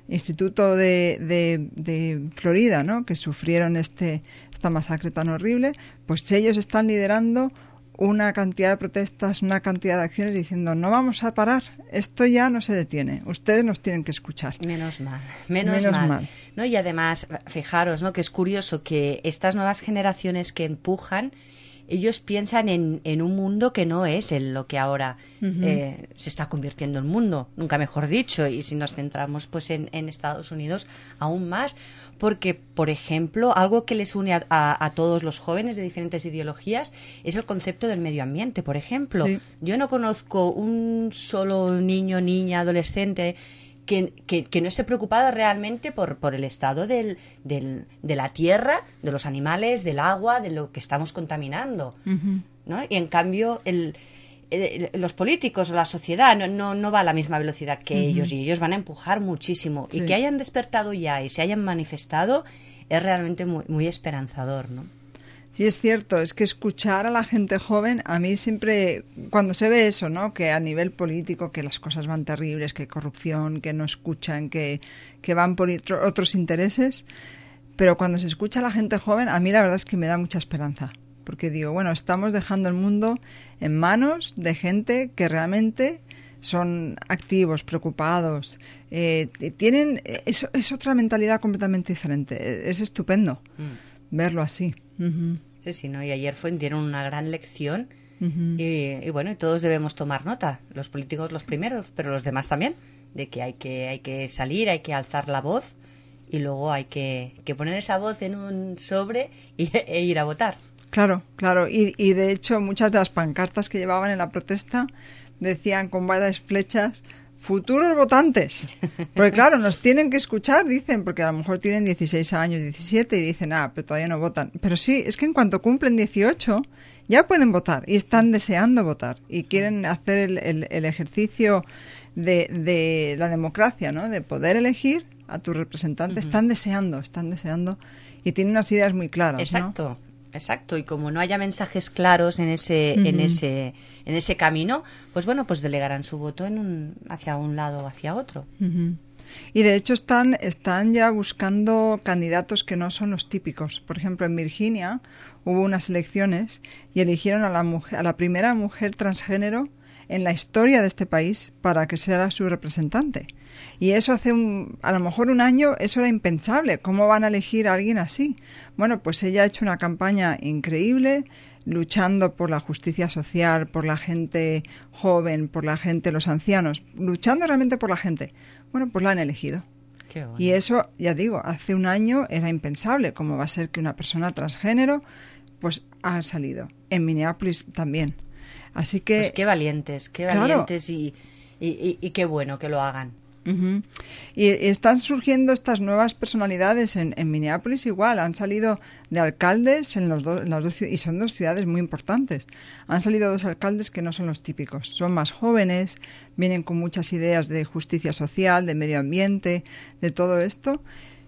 instituto de, de, de Florida, ¿no? Que sufrieron este esta masacre tan horrible, pues ellos están liderando una cantidad de protestas, una cantidad de acciones diciendo no vamos a parar, esto ya no se detiene, ustedes nos tienen que escuchar. Menos mal, menos, menos mal. mal. ¿No? Y además, fijaros, ¿no? Que es curioso que estas nuevas generaciones que empujan, ellos piensan en, en un mundo que no es en lo que ahora uh-huh. eh, se está convirtiendo el mundo, nunca mejor dicho, y si nos centramos pues en, en Estados Unidos aún más, porque, por ejemplo, algo que les une a, a, a todos los jóvenes de diferentes ideologías es el concepto del medio ambiente, por ejemplo. Sí. Yo no conozco un solo niño, niña, adolescente Que, que, que no esté preocupado realmente por, por el estado del, del, de la tierra, de los animales, del agua, de lo que estamos contaminando, uh-huh. ¿no? Y en cambio el, el, los políticos o la sociedad no, no, no va a la misma velocidad que uh-huh. ellos, y ellos van a empujar muchísimo. Sí. Y que hayan despertado ya y se hayan manifestado es realmente muy, muy esperanzador, ¿no? Sí, es cierto, es que escuchar a la gente joven, a mí siempre, cuando se ve eso, ¿no? Que a nivel político, que las cosas van terribles, que hay corrupción, que no escuchan, que, que van por otros intereses, pero cuando se escucha a la gente joven, a mí la verdad es que me da mucha esperanza, porque digo, bueno, estamos dejando el mundo en manos de gente que realmente son activos, preocupados, eh, tienen, es, es otra mentalidad completamente diferente, es estupendo. Mm. Verlo así. Uh-huh. Sí, sí, ¿no? Y ayer fue, dieron una gran lección uh-huh. y, y bueno, y todos debemos tomar nota, los políticos los primeros, pero los demás también, de que hay que, hay que salir, hay que alzar la voz y luego hay que, que poner esa voz en un sobre y, e ir a votar. Claro, claro, y, y de hecho muchas de las pancartas que llevaban en la protesta decían con varias flechas futuros votantes, porque claro, nos tienen que escuchar, dicen, porque a lo mejor tienen dieciséis años, diecisiete y dicen, ah, pero todavía no votan. Pero sí, es que en cuanto cumplen dieciocho ya pueden votar y están deseando votar y quieren hacer el, el, el ejercicio de, de la democracia, ¿no? De poder elegir a tu representante. Uh-huh. Están deseando, están deseando y tienen unas ideas muy claras. Exacto. ¿no? Exacto, y como no haya mensajes claros en ese uh-huh. en ese en ese camino, pues bueno, pues delegarán su voto en un hacia un lado o hacia otro. Uh-huh. Y de hecho están están ya buscando candidatos que no son los típicos. Por ejemplo, en Virginia hubo unas elecciones y eligieron a la mujer, a la primera mujer transgénero en la historia de este país para que sea su representante. Y eso hace un, a lo mejor un año, eso era impensable. ¿Cómo van a elegir a alguien así? Bueno, pues ella ha hecho una campaña increíble, luchando por la justicia social, por la gente joven, por la gente, los ancianos, luchando realmente por la gente. Bueno, pues la han elegido. Qué bueno. Y eso, ya digo, hace un año era impensable. ¿Cómo va a ser que una persona transgénero pues ha salido? En Minneapolis también. Así que... Pues qué valientes, qué claro. valientes y, y, y, y qué bueno que lo hagan. Uh-huh. Y están surgiendo estas nuevas personalidades en, en Minneapolis igual, han salido de alcaldes en, los do, en las dos y son dos ciudades muy importantes. Han salido dos alcaldes que no son los típicos, son más jóvenes, vienen con muchas ideas de justicia social, de medio ambiente, de todo esto,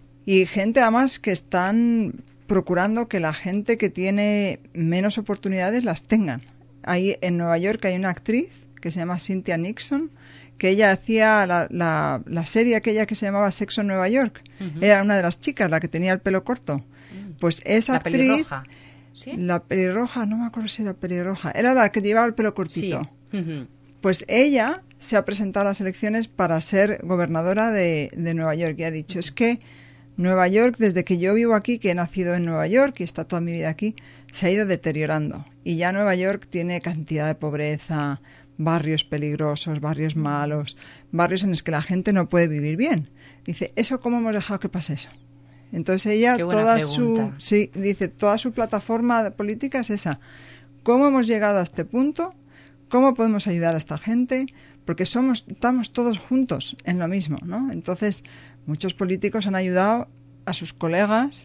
y gente además que están procurando que la gente que tiene menos oportunidades las tengan. Ahí en Nueva York hay una actriz que se llama Cynthia Nixon, que ella hacía la, la, la serie aquella que se llamaba Sexo en Nueva York. Uh-huh. Era una de las chicas, la que tenía el pelo corto. Uh-huh. Pues esa la actriz... pelirroja. ¿Sí? La pelirroja, no me acuerdo si era pelirroja. Era la que llevaba el pelo cortito. Sí. Uh-huh. Pues ella se ha presentado a las elecciones para ser gobernadora de, de Nueva York. Y ha dicho, uh-huh. es que Nueva York, desde que yo vivo aquí, que he nacido en Nueva York y está toda mi vida aquí, se ha ido deteriorando. Y ya Nueva York tiene cantidad de pobreza, barrios peligrosos, barrios malos, barrios en los que la gente no puede vivir bien. Dice, ¿eso cómo hemos dejado que pase eso? Entonces ella, toda su, sí, dice, toda su plataforma política es esa. ¿Cómo hemos llegado a este punto? ¿Cómo podemos ayudar a esta gente? Porque somos, estamos todos juntos en lo mismo, ¿no? Entonces, muchos políticos han ayudado a sus colegas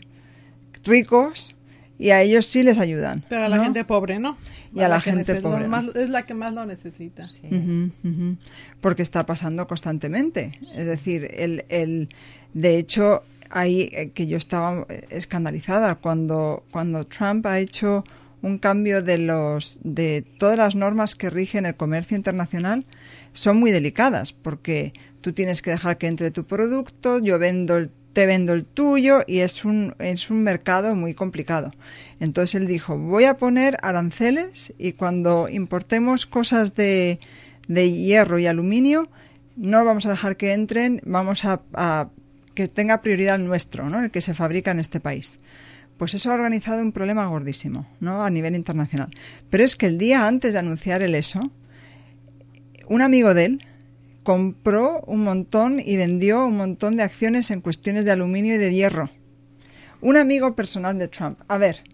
ricos y a ellos sí les ayudan. Pero a la ¿no? gente pobre, ¿no? Y a la, la gente pobre. Más, es la que más lo necesita. Sí. Uh-huh, uh-huh. Porque está pasando constantemente. Sí. Es decir, el, el, de hecho, ahí eh, que yo estaba escandalizada cuando, cuando Trump ha hecho un cambio de los de todas las normas que rigen el comercio internacional, son muy delicadas, porque tú tienes que dejar que entre tu producto, yo vendo el, te vendo el tuyo y es un, es un mercado muy complicado. Entonces él dijo, voy a poner aranceles y cuando importemos cosas de, de hierro y aluminio, no vamos a dejar que entren, vamos a, a que tenga prioridad el nuestro, ¿no? El que se fabrica en este país. Pues eso ha organizado un problema gordísimo, ¿no? A nivel internacional. Pero es que el día antes de anunciar el eso, un amigo de él compró un montón y vendió un montón de acciones en cuestiones de aluminio y de hierro. Un amigo personal de Trump. A ver,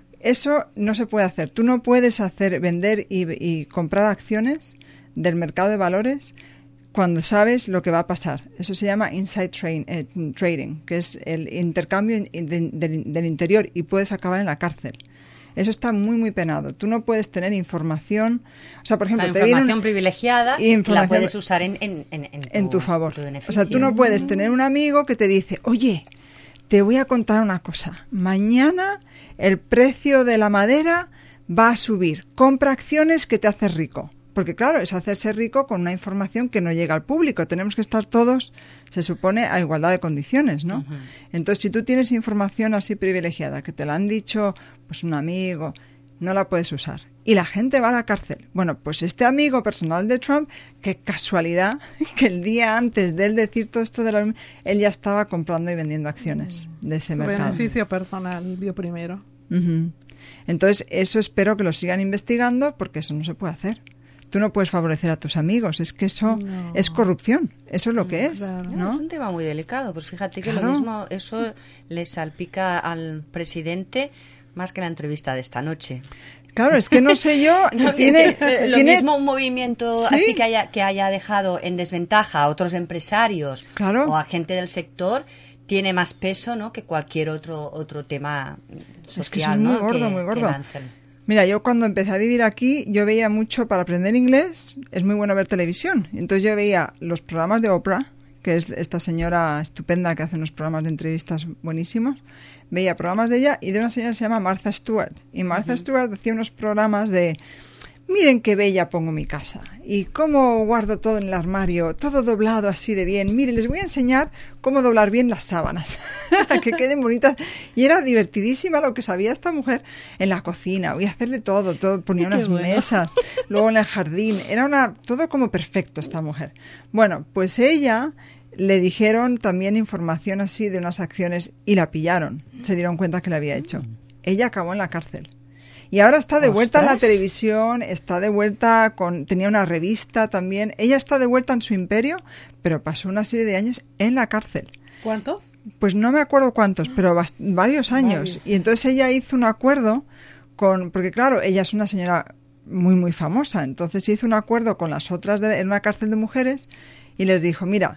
eso no se puede hacer. Tú no puedes hacer vender y, y comprar acciones del mercado de valores cuando sabes lo que va a pasar. Eso se llama inside train, eh, trading, que es el intercambio in, de, de, del interior y puedes acabar en la cárcel. Eso está muy, muy penado. Tú no puedes tener información... O sea, por ejemplo... La te información viene un, privilegiada información, la puedes usar en, en, en, en, tu, en tu favor. Tu o sea, tú no puedes tener un amigo que te dice, oye, te voy a contar una cosa. Mañana el precio de la madera va a subir. Compra acciones que te haces rico. Porque claro, es hacerse rico con una información que no llega al público. Tenemos que estar todos, se supone, a igualdad de condiciones, ¿no? Uh-huh. Entonces, si tú tienes información así privilegiada, que te la han dicho pues un amigo, no la puedes usar. Y la gente va a la cárcel. Bueno, pues este amigo personal de Trump, qué casualidad que el día antes de él decir todo esto de la... él ya estaba comprando y vendiendo acciones uh-huh. de ese Su mercado. Beneficio personal, vio primero. Uh-huh. Entonces, eso espero que lo sigan investigando porque eso no se puede hacer. Tú no puedes favorecer a tus amigos, es que eso no. es corrupción, eso es lo que es, claro. ¿no? No, es un tema muy delicado, pues fíjate que claro. lo mismo, eso le salpica al presidente más que la entrevista de esta noche. Claro, es que no sé yo, no, tiene, que, lo tiene... mismo un movimiento ¿Sí? así que haya, que haya dejado en desventaja a otros empresarios claro. o a gente del sector, tiene más peso, ¿no?, que cualquier otro otro tema social, es que eso es ¿no?, muy gordo, que, muy gordo. que lancen. Mira, yo cuando empecé a vivir aquí, yo veía mucho, para aprender inglés, es muy bueno ver televisión. Entonces yo veía los programas de Oprah, que es esta señora estupenda que hace unos programas de entrevistas buenísimos. Veía programas de ella y de una señora que se llama Martha Stewart. Y Martha uh-huh. Stewart hacía unos programas de... Miren qué bella pongo mi casa y cómo guardo todo en el armario, todo doblado así de bien. Miren, les voy a enseñar cómo doblar bien las sábanas, que queden bonitas. Y era divertidísima lo que sabía esta mujer en la cocina. Voy a hacerle todo, todo ponía unas bueno. mesas, luego en el jardín. Era una todo como perfecto esta mujer. Bueno, pues ella le dijeron también información así de unas acciones y la pillaron. Se dieron cuenta que la había hecho. Ella acabó en la cárcel. Y ahora está de vuelta ¡Ostras! En la televisión, está de vuelta con... Tenía una revista también. Ella está de vuelta en su imperio, pero pasó una serie de años en la cárcel. ¿Cuántos? Pues no me acuerdo cuántos, pero bast- varios años. Varios. Y entonces ella hizo un acuerdo con... Porque claro, ella es una señora muy, muy famosa. Entonces hizo un acuerdo con las otras de, en una cárcel de mujeres y les dijo, mira,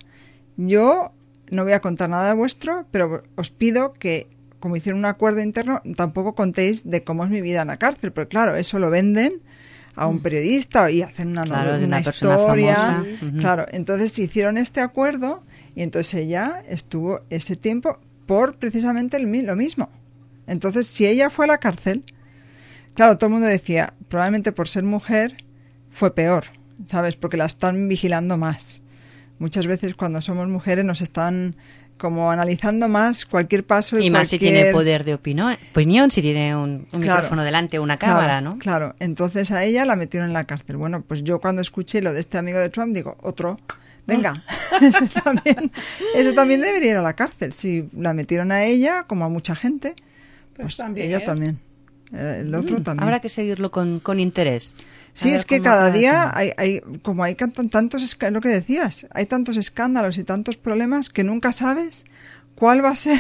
yo no voy a contar nada vuestro, pero os pido que... como hicieron un acuerdo interno, tampoco contéis de cómo es mi vida en la cárcel, porque claro, eso lo venden a un periodista y hacen una, claro, novela, una, una historia. Famosa. Uh-huh. Claro, entonces hicieron este acuerdo y entonces ella estuvo ese tiempo por precisamente el, lo mismo. Entonces, si ella fue a la cárcel, claro, todo el mundo decía, probablemente por ser mujer fue peor, ¿sabes? Porque la están vigilando más. Muchas veces cuando somos mujeres nos están... como analizando más cualquier paso y, y más cualquier... si tiene poder de opinión, opinión si tiene un, un claro, micrófono delante o una cámara, claro, ¿no? Claro, entonces a ella la metieron en la cárcel. Bueno, pues yo cuando escuché lo de este amigo de Trump digo, otro, venga, ese, también, ese también debería ir a la cárcel. Si la metieron a ella, como a mucha gente, pues, pues también, ella también. El otro mm, también. Habrá que seguirlo con, con interés. Sí, es que cada día hay, hay, como hay tantos, lo que decías, hay tantos escándalos y tantos problemas que nunca sabes cuál va a ser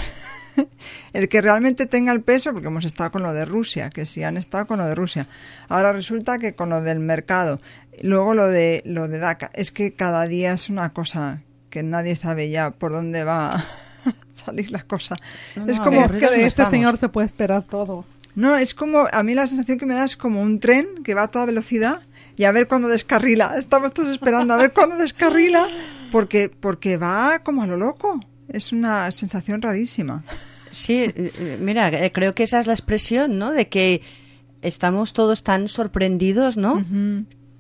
el que realmente tenga el peso, porque hemos estado con lo de Rusia, que sí han estado con lo de Rusia. Ahora resulta que con lo del mercado, luego lo de lo de DACA, es que cada día es una cosa que nadie sabe ya por dónde va a salir la cosa. No, es no, como es que de este señor se puede esperar todo. No, es como, a mí la sensación que me da es como un tren que va a toda velocidad y a ver cuándo descarrila. Estamos todos esperando a ver cuándo descarrila porque, porque va como a lo loco. Es una sensación rarísima. Sí, mira, creo que esa es la expresión, ¿no? De que estamos todos tan sorprendidos, ¿no? Uh-huh.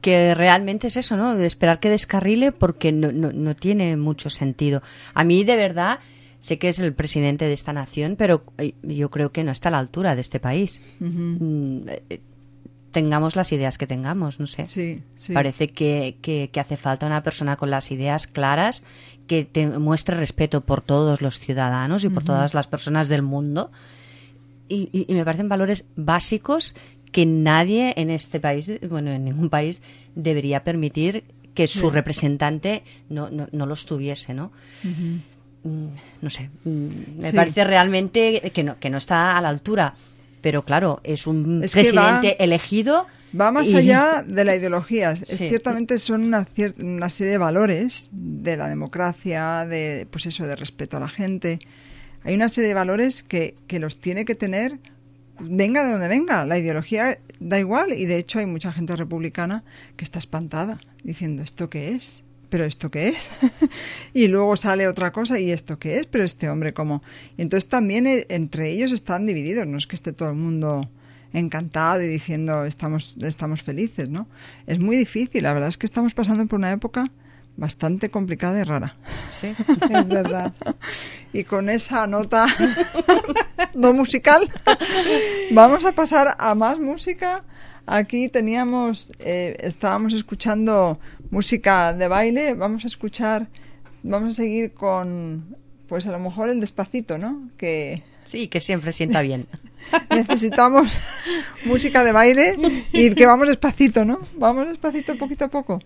que realmente es eso, ¿no? De esperar que descarrile porque no, no, no tiene mucho sentido. A mí, de verdad, sé que es el presidente de esta nación, pero yo creo que no está a la altura de este país. Uh-huh. Tengamos las ideas que tengamos, no sé. Sí, sí. Parece que, que, que hace falta una persona con las ideas claras, que te muestre respeto por todos los ciudadanos y por uh-huh. todas las personas del mundo. Y, y, y me parecen valores básicos que nadie en este país, bueno, en ningún país, debería permitir que su sí. representante no, no, no los tuviese, ¿no? Uh-huh. No sé, me sí. parece realmente que no, que no está a la altura, pero claro, es un es presidente va, elegido. Va más y... allá de la ideología, sí. ciertamente son una, cier- una serie de valores de la democracia, de pues eso, de respeto a la gente. Hay una serie de valores que, que los tiene que tener, venga de donde venga, la ideología da igual, y de hecho hay mucha gente republicana que está espantada, diciendo, ¿esto qué es? ¿Pero esto qué es? Y luego sale otra cosa, ¿y esto qué es? ¿Pero este hombre cómo? Y entonces también eh, entre ellos están divididos, no es que esté todo el mundo encantado y diciendo estamos, estamos felices, ¿no? Es muy difícil, la verdad es que estamos pasando por una época bastante complicada y rara. Sí, es verdad. Y con esa nota no musical, vamos a pasar a más música. Aquí teníamos, eh, estábamos escuchando música de baile, vamos a escuchar, vamos a seguir con, pues a lo mejor el Despacito, ¿no? Que sí, que siempre sienta bien. Necesitamos música de baile y que vamos despacito, ¿no? Vamos despacito, poquito a poco.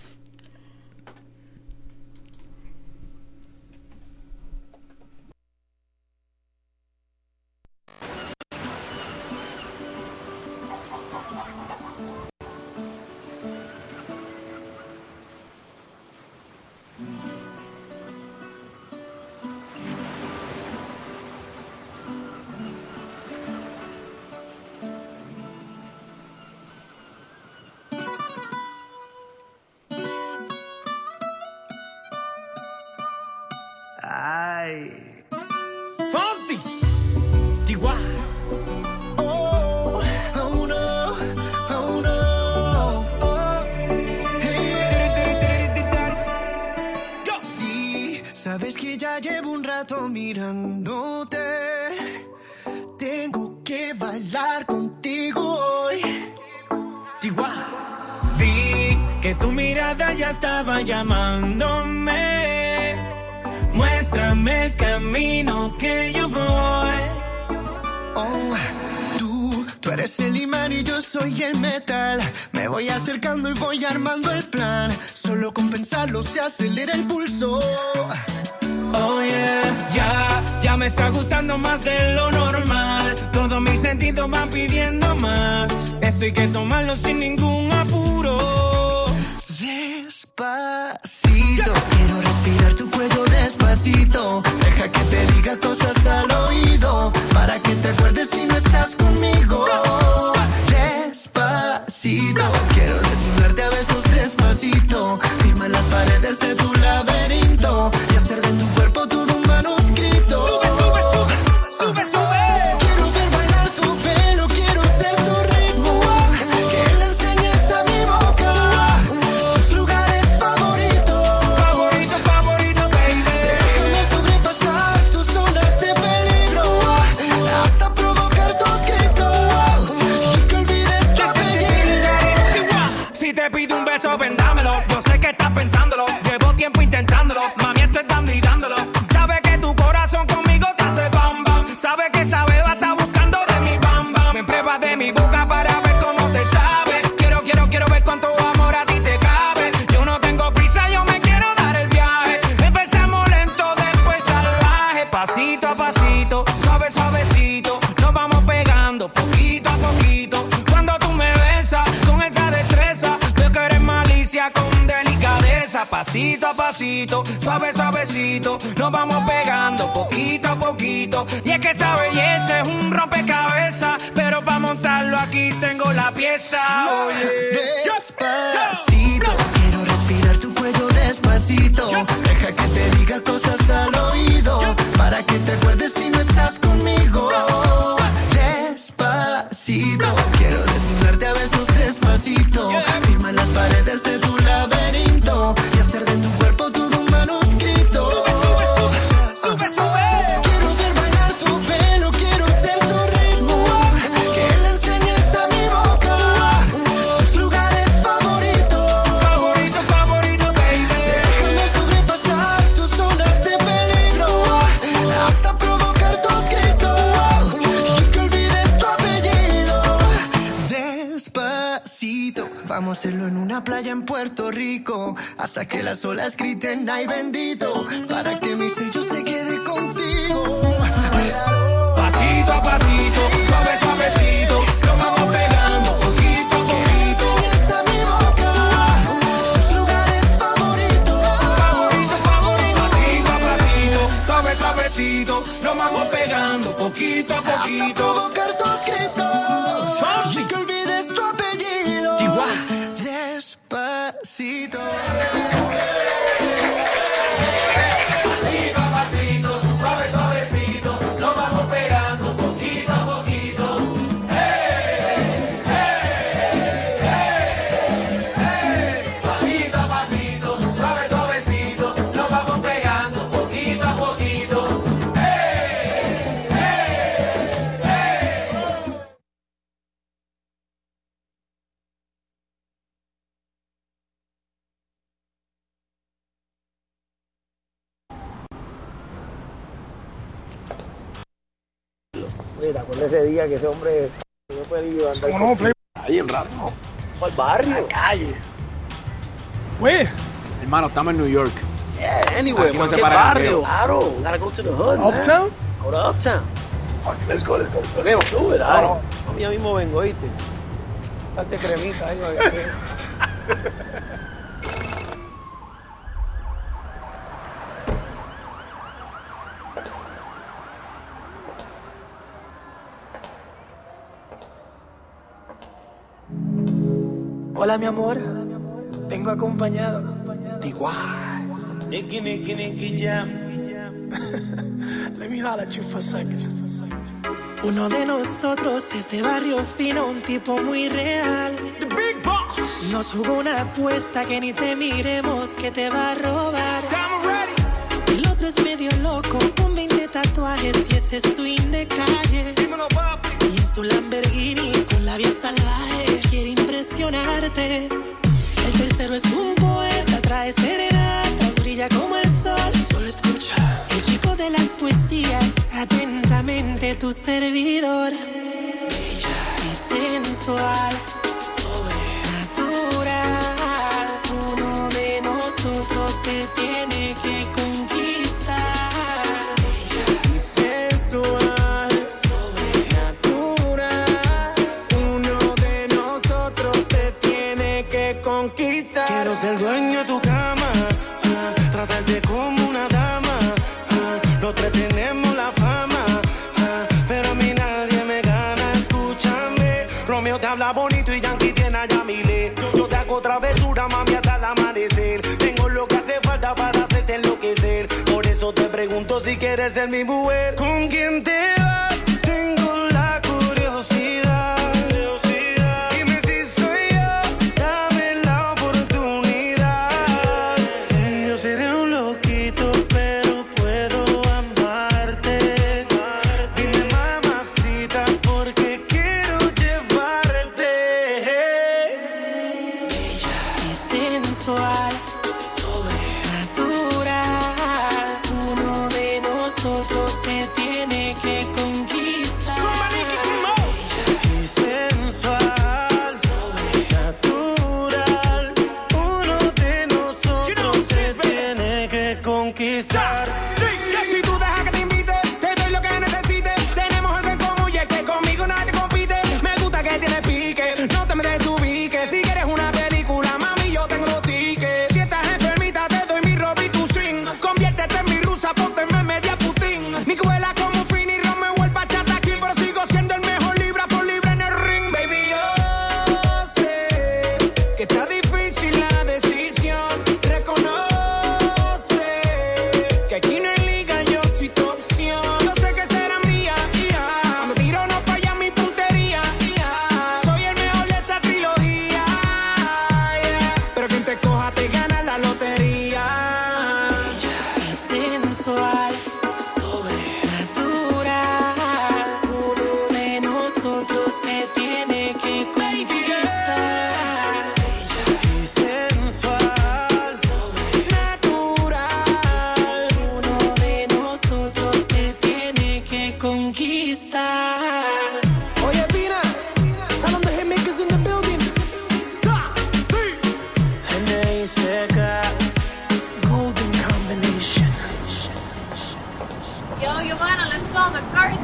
Ay. Fonsi. Chihuahua. Oh, oh no, oh no. Oh. Hey. Go. Sí, sabes que ya llevo un rato mirándote. Tengo que bailar contigo hoy. Chihuahua. Vi que tu mirada ya estaba llamándome. Muéstrame el camino que yo voy. Oh, tú, tú eres el imán y yo soy el metal. Me voy acercando y voy armando el plan. Solo con pensarlo se acelera el pulso. Oh yeah, ya, ya me está gustando más de lo normal. Todos mis sentidos van pidiendo más. Esto hay que tomarlo sin ningún apuro. Despacito, quiero respirar tu cuello despacito. Deja que te diga cosas al oído, para que te acuerdes si no estás conmigo. Despacito, quiero desnudarte a besos despacito. Firma las paredes de tu laberinto y hacer de tu cuerpo todo un manuscrito. Sube, sube, sube, sube, sube. Quiero ver bailar tu pelo, quiero ser tu ritmo. Que le enseñes a mi boca tus lugares favoritos. Favorito, favorito, baby. Déjame sobrepasar tus zonas de peligro hasta provocar tus gritos y que olvides tu apellido. Si te pido un beso, vendámelo. Yo sé que estás pensándolo. Llevo tiempo intentándolo. Mami, estoy dando y dándolo. Sabe que tu corazón conmigo te hace bam bam. Sabe que esa beba está buscando de mi bam bam. Me pruebas de mi boca para ver cómo te sabe. Quiero, quiero, quiero ver cuánto amor a ti te cabe. Yo no tengo prisa, yo me quiero dar el viaje. Empezamos lento, después salvaje. Pasito a pasito, suave, suavecito. Nos vamos pegando poquito a poquito. Cuando tú me besas con esa destreza, veo que eres malicia con delicadeza. Pasito a pasito, suave, suavecito. Nos vamos pegando poquito a poquito. Y es que esa belleza es un rompecabezas, pero para montarlo aquí tengo la pieza. Oye, despacito, quiero respirar tu cuello despacito. Deja que te diga cosas al oído, para que te acuerdes si no estás conmigo. Despacito, quiero desnudarte a besos despacito. Firma las paredes Vamos a hacerlo en una playa en Puerto Rico, hasta que las olas griten ay bendito, para que mi sello se quede contigo. Pasito a pasito, suave suavecito, lo vamos pegando poquito a poquito. Enseñas a mi boca tus lugares favoritos, favorito, favorito. Pasito a pasito, suave suavecito, lo vamos pegando poquito a poquito. Hasta provocar tus gritos y que olvides tu apellido. Despacito. Pasito a pasito, suave suavecito, lo vamos pegando poquito a poquito. Hey, hey, hey, hey. Pasito a pasito, suave suavecito, lo vamos pegando poquito a poquito. Hey, hey, hey. Oye, ¿te acuerdas ese día que ese hombre no fue ido a andar? ¿Cómo no, Play? Ahí en rato. ¿Al barrio? A la calle. Güey. Hermano, estamos en New York. Yeah, anyway, ¿Qué ¿qué barrio? Claro, we gotta go to the hood, man. Uptown? Go to Uptown. Okay, let's go, let's go, let's go. Vemos, sube, dale. Claro. No, ya mismo vengo, ¿oíste? Date cremita ahí, para que... Hola mi amor, vengo acompañado de igual. Nicky, Nicky, Nicky Jam. Let me holler at you for a second. Uno de nosotros es de barrio fino, un tipo muy real. The Big Boss. Nos jugó una apuesta que ni te miremos que te va a robar. I'm ready. El otro es medio loco, con veinte tatuajes y ese swing de calle. Dímelo, papi. Y en su Lamborghini con la vía salvaje quiere impresionarte. El tercero es un poeta, trae serenatas, brilla como el sol. Solo escucha. El chico de las poesías, atentamente tu servidor. Bella y sensual, sobrenatural. Uno de nosotros te tiene que conquistar. Bella y sensual, sobrenatural. Uno de nosotros te tiene que conquistar. Quiero ser dueño de tu cama, ah, tratarte como una dama. Ah, los tres tenemos la fama, ah, pero a mí nadie me gana. Escúchame, Romeo te habla bonito y Yankee tiene a Yamile. Yo te hago travesura, mami, hasta el amanecer. Tengo lo que hace falta para hacerte enloquecer. Por eso te pregunto si quieres ser mi mujer. ¿Con quién te vas? Tengo la curiosidad. Dime si soy yo, dame la oportunidad. Yo seré un loquito, pero puedo amarte. Dime, mamacita, porque quiero llevarte. Bella y sensual, sobrenatural. Uno de nosotros te tiene que conquistar. Y sensual, sobrenatural. Uno de nosotros se tiene que conquistar. Si tú dejas que te invite, te doy lo que necesites. Tenemos algo en común y es que conmigo nadie compite. Me gusta que tienes pique, no te me desubiques. Si quieres una película, mami, yo tengo los tickets. Si estás enfermita, te doy mi robe y tu swing. Conviértete en mi rusa, ponte en media Putin. Mi cuela como Fini, Romeo, el Bachata King. Pero sigo siendo el mejor libra por libra en el ring. Baby, yo sé que está difícil la decisión. Reconoce que aquí no hay liga, yo soy tu opción. Yo sé que será mía, yeah. Cuando tiro no falla mi puntería, yeah. Soy el mejor de esta trilogía, yeah. Pero quien te coja te gana la lotería. Bella y sensual, sobrenatural. Uno de nosotros te tiene que conquistar. Bella Y sensual, natural. Uno de nosotros te tiene que conquistar. Oye, Pina, tell them the hitmakers in the building. Ah,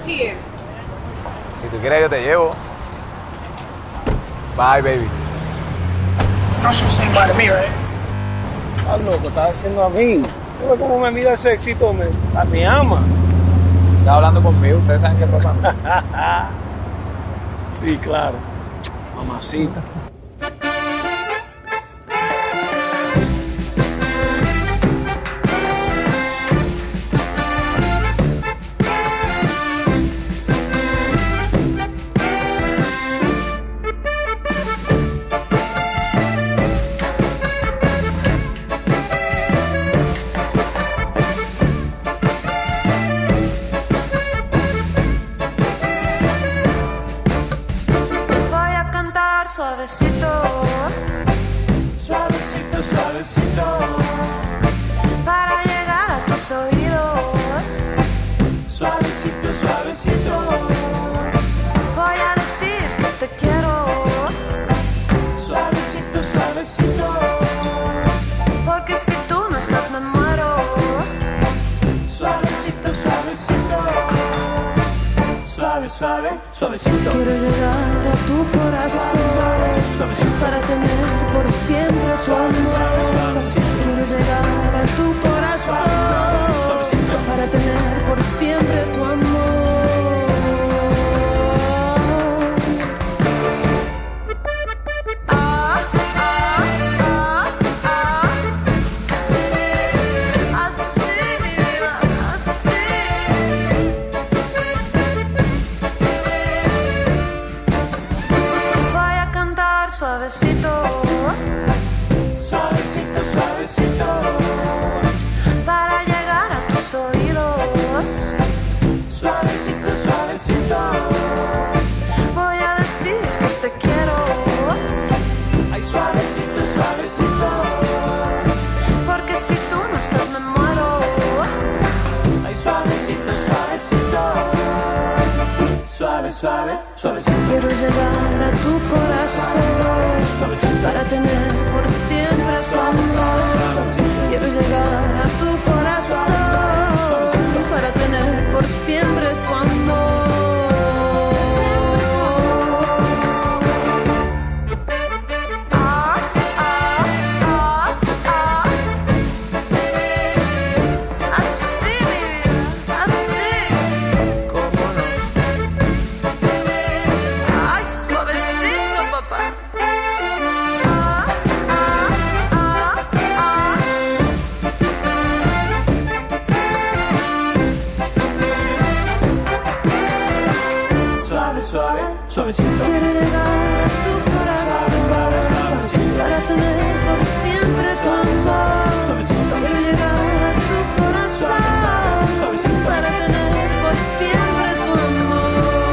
here. Si tú quieres yo te llevo. Bye, baby. No should say bye to me, right? Estás loco, estás haciendo a mí. ¿Tú ves cómo me mira ese éxito? Me, me ama. Estás hablando conmigo, ustedes saben qué pasa. Sí, claro. Mamacita. Suavecito, suavecito, suavecito, para llegar a tus oídos. Suavecito, suavecito, voy a decir que te quiero. Suavecito, suavecito, porque si tú no estás me muero. Suavecito, suavecito, suave, suave, suavecito. Quiero llegar a tu corazón para tener por siempre tu amor. Quiero llegar a tu corazón para tener por siempre tu amor. Ah, ah, ah, ah. Así, mi vida, así. Voy a cantar suavecito, suavecito, suavecito, para llegar a tus oídos. Suavecito, suavecito, voy a decir que te quiero. Ay, suavecito, suavecito, porque si tú no estás me muero. Ay, suavecito, suavecito, suave, suave, suavecito. Quiero llegar a tu corazón para tener por siempre tu amor. Quiero llegar a tu corazón para tener por siempre tu amor. Ah, ah, ah, ah. Así, mi vida, así. ¿Cómo no? Ay, suavecito, papá. Suave, suave, suavecito. Quiero llegar a tu corazón para tener por siempre tu amor. Quiero llegar a tu corazón para tener por siempre tu amor.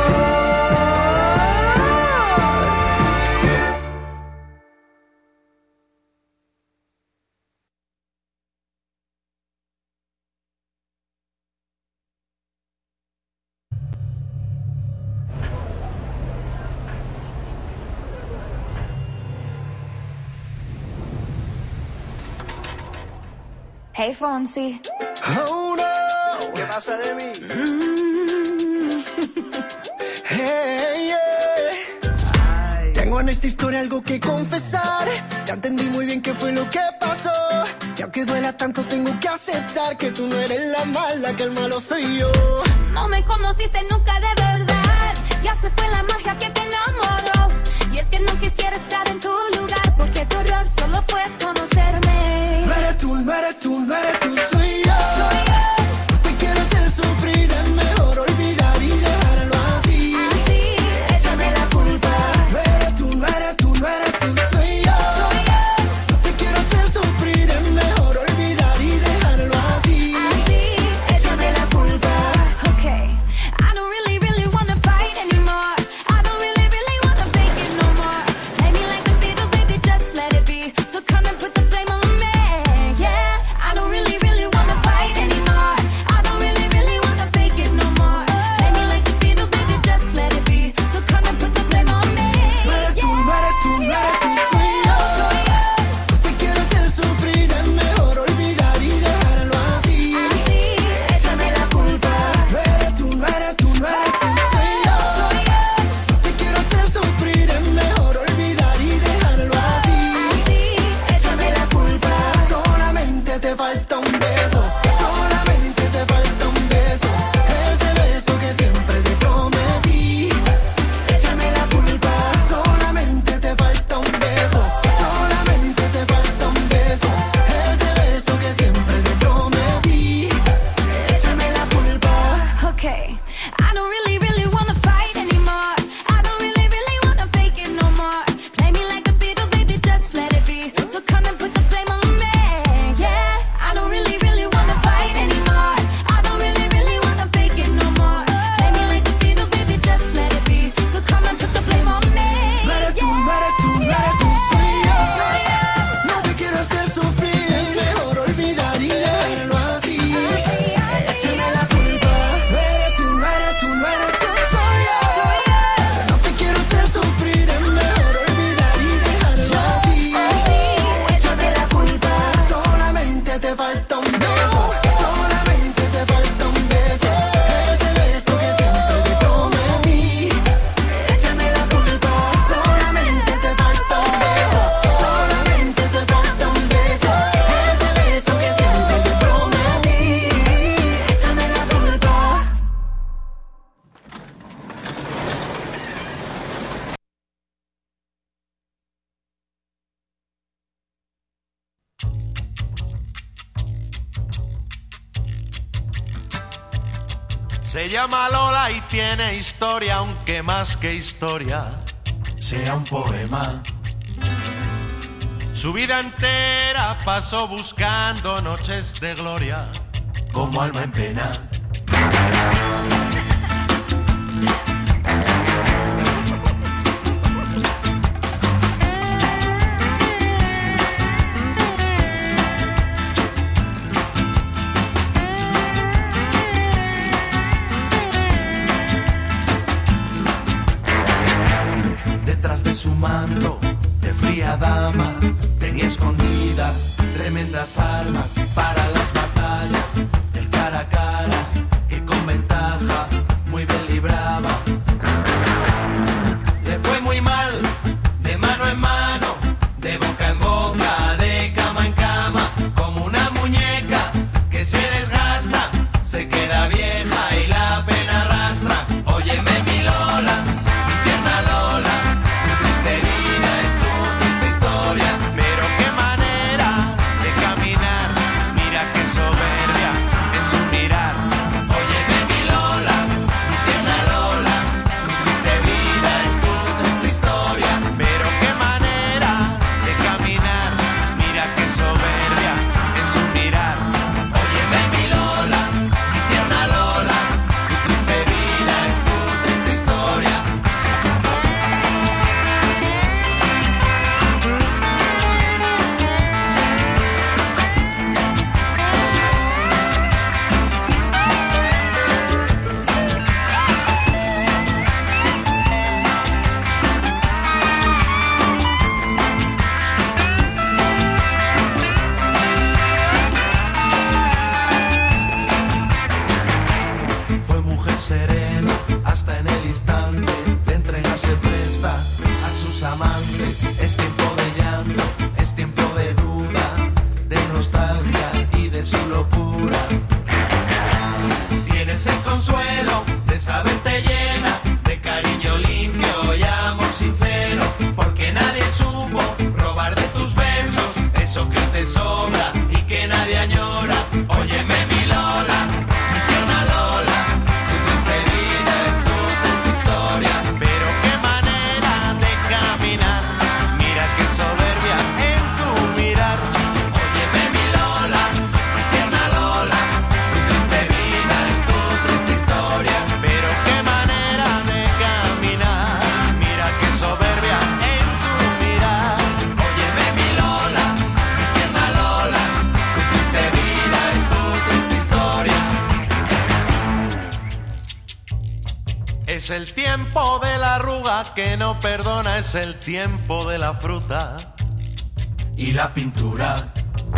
Hey, Fonsi. Oh no, ¿qué pasa de mí? Mm. Hey, yeah. Tengo en esta historia algo que confesar. Ya entendí muy bien qué fue lo que pasó. Y aunque duela tanto, tengo que aceptar que tú no eres la mala, que el malo soy yo. No me conociste nunca de verdad. Ya se fue la magia que te enamoró. Y es que no quisiera estar en tu lugar, porque tu error solo fue conocerme. No eres tú, no eres tú, no eres tú, soy yo. Soy yo. No te quiero hacer sufrir, es mejor olvidar y dejarlo así. Así, échame la culpa. No eres tú, no eres tú, no eres tú, soy yo. Soy yo. No te quiero hacer sufrir, es mejor olvidar y dejarlo así. Así, échame la culpa. Okay, I don't really, really wanna fight anymore. I don't really, really wanna fake it no more. Play me like the Beatles, baby, just let it be. So come and put the flame on me, yeah. I don't really, really wanna Se llama Lola y tiene historia, aunque más que historia sea un poema. Su vida entera pasó buscando noches de gloria, como alma en pena. Detrás de su manto de fría dama tenía escondidas tremendas armas para las batallas, el cara a cara que con ventaja muy bien libraba. Le fue muy mal de mano en mano, de boca en boca, de cama en cama, como una muñeca que se desgasta, se queda vieja y la pena arrastra. Óyeme mi Lola, mi tierna Lola, tu triste vida es tu triste historia, pero qué manera de caminar, mira qué soberbia en su mirar. Óyeme mi Lola, mi tierna Lola, tu triste vida es tu triste historia, pero qué manera de caminar, mira qué soberbia en su mirar. Óyeme mi Lola, mi tierna Lola, tu triste vida es tu triste historia. Fue mujer serena hasta en el instante de entregarse presta a sus amantes. Es tiempo de llanto, es tiempo de duda, de nostalgia y de su locura. Tienes el consuelo de saberte llena de cariño limpio y amor sincero, porque nadie supo robar de tus besos eso que te sobra y que nadie añora. Óyeme mi Lola, mi tierna Lola, tu triste vida es tu triste historia, pero qué manera de caminar, mira qué soberbia en su mirar. Óyeme mi Lola, mi tierna Lola, tu triste vida es tu triste historia, pero qué manera de caminar, mira qué soberbia en su mirar. Óyeme mi Lola, mi tierna Lola, tu triste vida es tu triste historia. Es el tiempo de la arruga que no perdona, es el tiempo de la fruta y la pintura.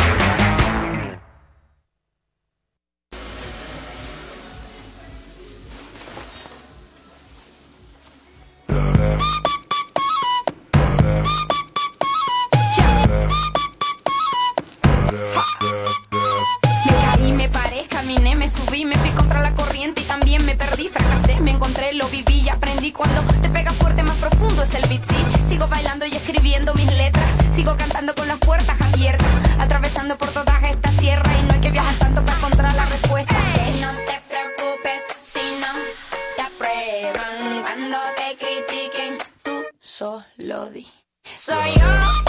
Me caí, me paré, caminé, me subí, me fui contra la corriente y también me perdí, fracasé, me encontré, lo viví y aprendí. Cuando te pega fuerte, más profundo es el beat, sí. Sigo bailando y escribiendo mis letras, sigo cantando con las puertas abiertas, atravesando por toda esta tierra y no hay que viajar tanto para encontrar la respuesta. Hey, no te preocupes si no te aprueban, cuando te critiquen, tú solo di. Soy yo.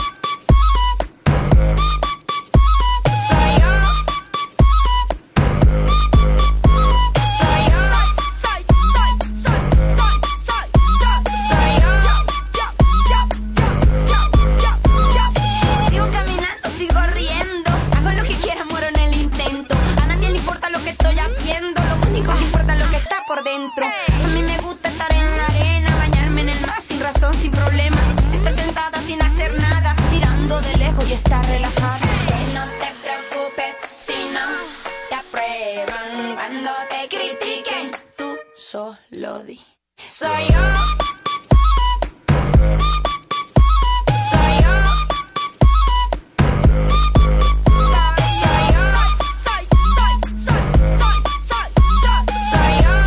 A mí me gusta estar en la arena, bañarme en el mar sin razón, sin problema, estar sentada sin hacer nada, mirando de lejos y estar relajada. Que no te preocupes si no te aprueban, cuando te critiquen, tú solo di. Soy yo. Soy yo. Soy yo. Soy, soy, soy, soy, soy, soy, soy yo.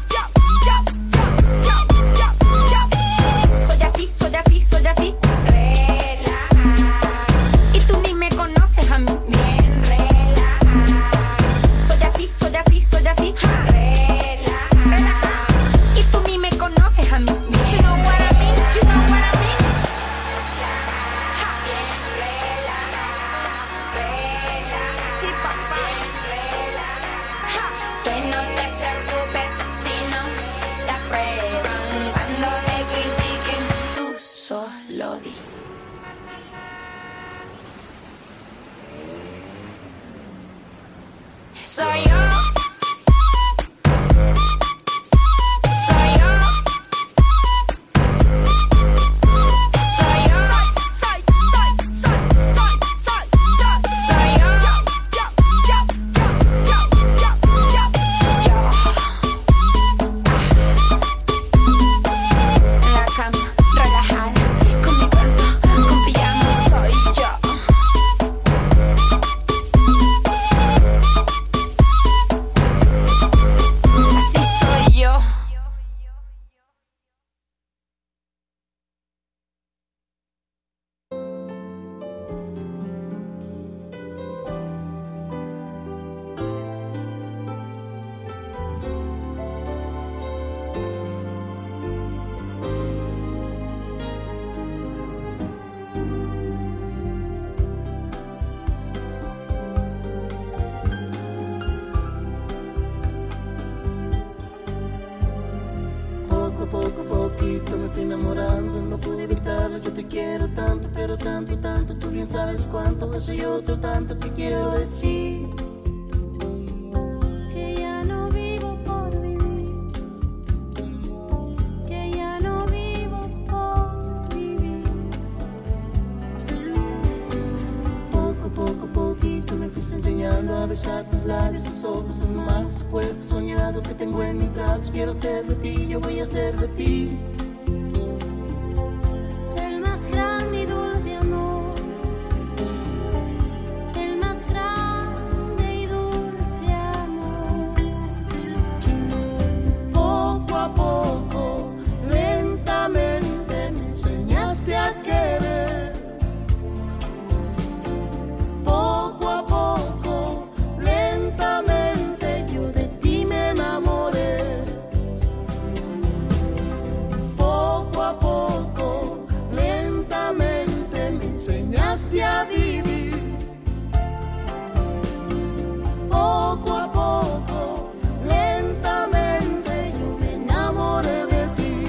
Soy así, soy así, soy así. Relajada. Y tú ni me conoces a mí. Bien relajada. Soy así, soy así, soy así. Relajada. Soy yo. Soy yo. Soy yo. Soy, soy, soy, soy, soy, soy, soy yo. Yo, yo, yo, yo, yo, yo, yo. En la cama, relajada, con mi cuerpo, con pijama, soy yo. Así soy yo. Poco a poco, poquito me fui enamorando, no pude evitarlo, yo te quiero tanto, pero tanto, tanto, tú bien sabes cuánto, eso y otro tanto que quiero decir. Que ya no vivo por vivir, que ya no vivo por vivir. Poco a poco, poquito me fuiste enseñando a besar tus labios, tus ojos, tus manos, tu cuerpo soñado que tengo en mis brazos, quiero ser de ti, yo voy a ser de ti. El más grande y dulce amor, el más grande y dulce amor. Poco a poco, lentamente me enseñaste a querer. Poco a poco, lentamente yo de ti me enamoré. Poco a poco, lentamente me enseñaste a vivir. Poco a poco, lentamente yo me enamoré de ti.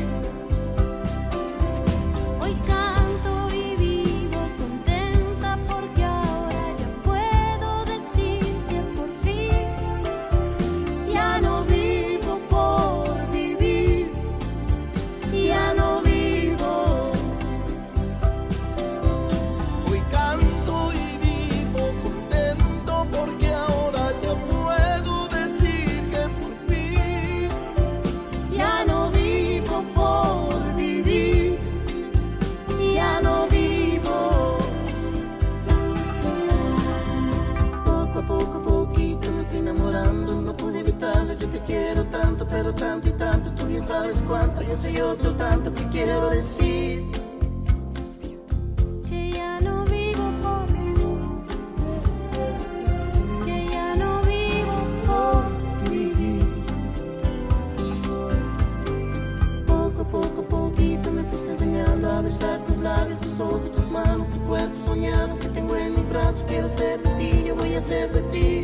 Hoy canto y vivo contenta porque ahora ya puedo decir que por fin Ya no vivo por vivir, ya no vivo. Hoy canto y vivo contento porque ahora ya puedo decir que por fin ya no vivo por vivir, ya no vivo. Poco a poco, poquito me fui enamorando, no pude evitarlo, yo te quiero tanto, pero tanto y tanto, tú bien sabes cuánto, yo soy otro tanto que quiero decir. que ya no vivo por vivir, que ya no vivo por vivir. Poco a poco, poquito me fuiste enseñando a besar tus labios, tus ojos, tus manos, tu cuerpo soñado que tengo en mis brazos, quiero ser de ti, yo voy a ser de ti.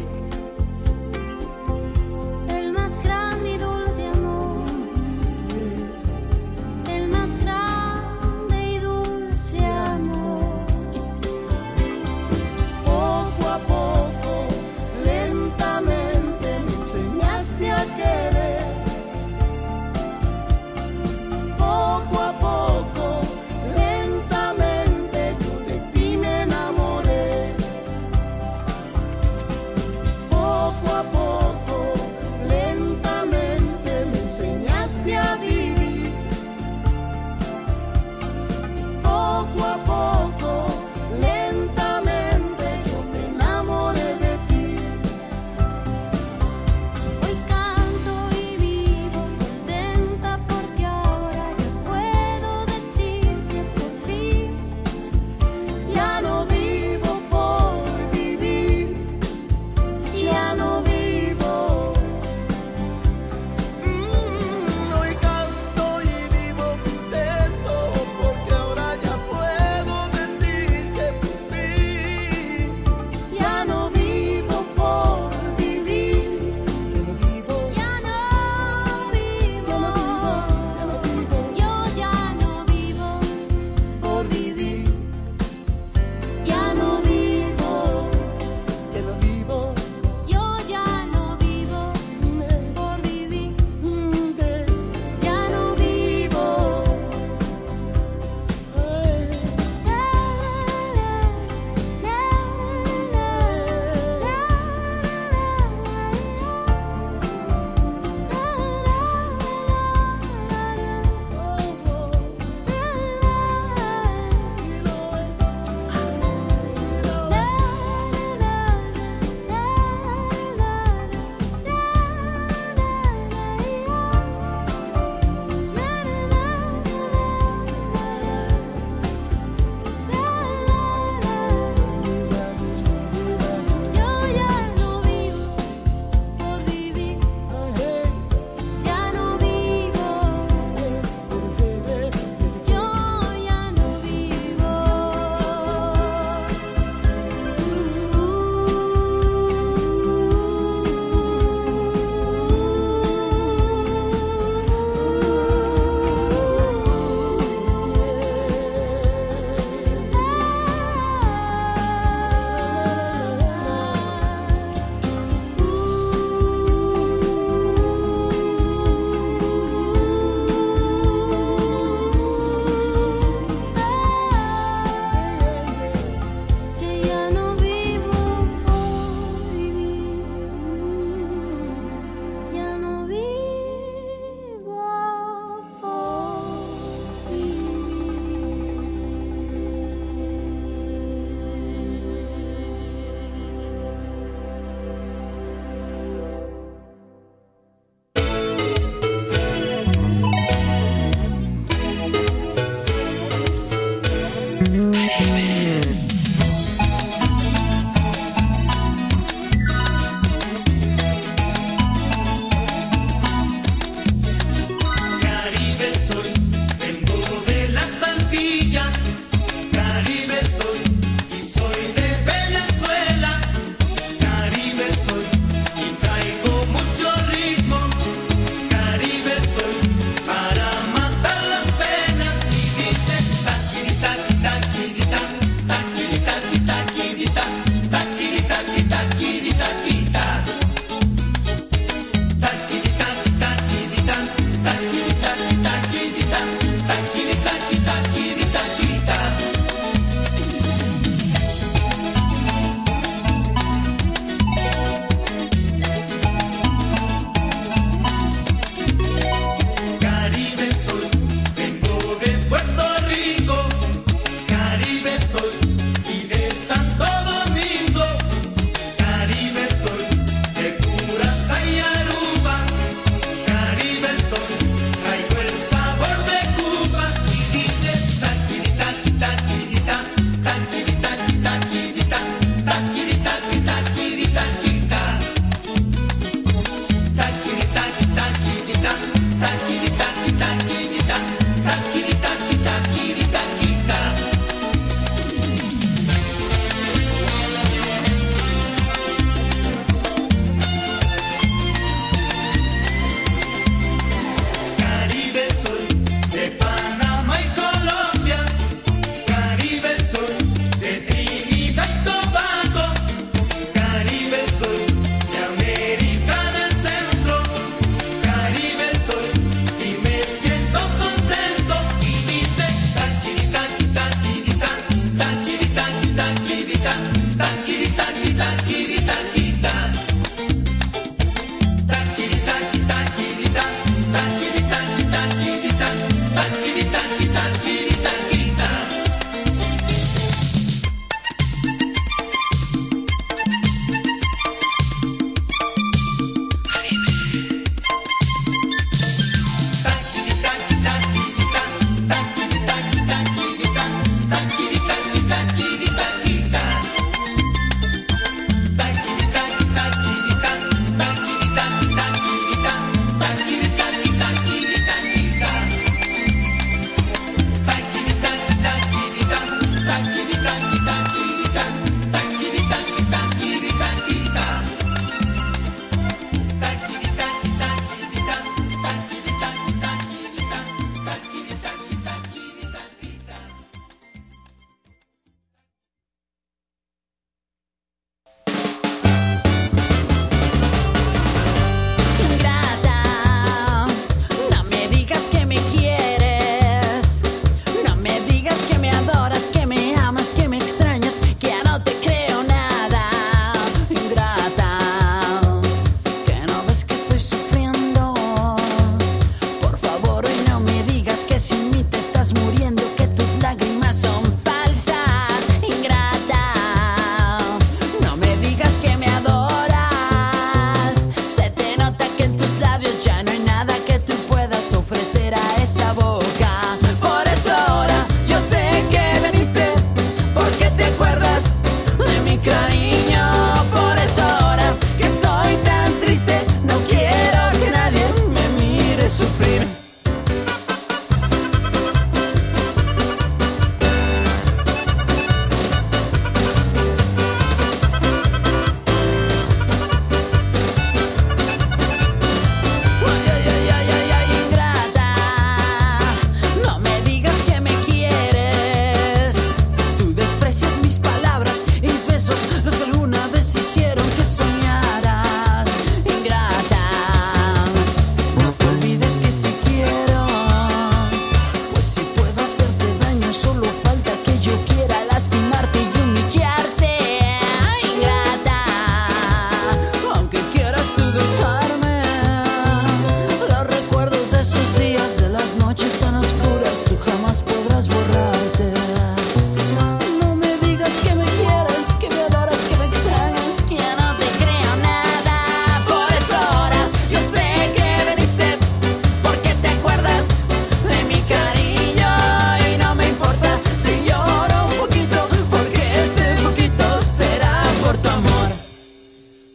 el más grande y dulce amor, el más grande y dulce amor. Poco a poco, lentamente me enseñaste a querer. Poco a poco, lentamente yo de ti me enamoré.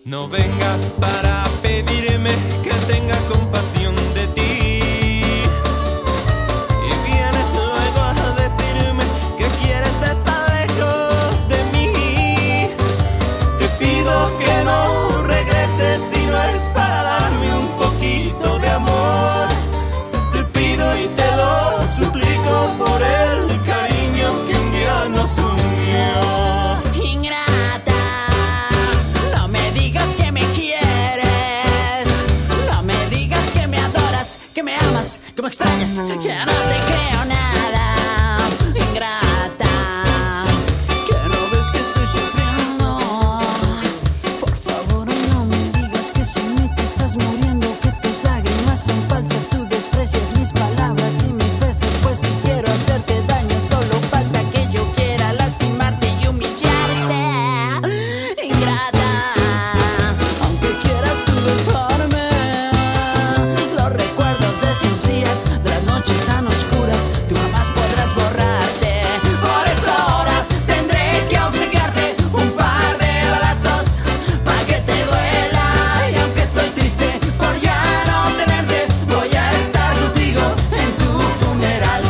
No vengas para pedirme que tenga compasión de ti. Y vienes luego a decirme que quieres estar lejos de mí. Te pido que no regreses si no es para darme un poquito de amor. Te pido y te lo suplico por el cariño que un día nos unió. Que me amas, que me extrañas, que no te creo nada, ingrata, que no ves que estoy sufriendo. Por favor no me digas que sin mí te estás muriendo, que tus lágrimas son falsas, tú desprecias mis palabras y mis besos, pues si quiero hacerte daño solo falta que yo quiera lastimarte y humillarte, ingrata, aunque quieras tú dejarme. De las noches tan oscuras, tú jamás podrás borrarte. Por eso ahora tendré que obsequiarte un par de balazos para que te duela. Y aunque estoy triste por ya no tenerte, voy a estar contigo en tu funeral.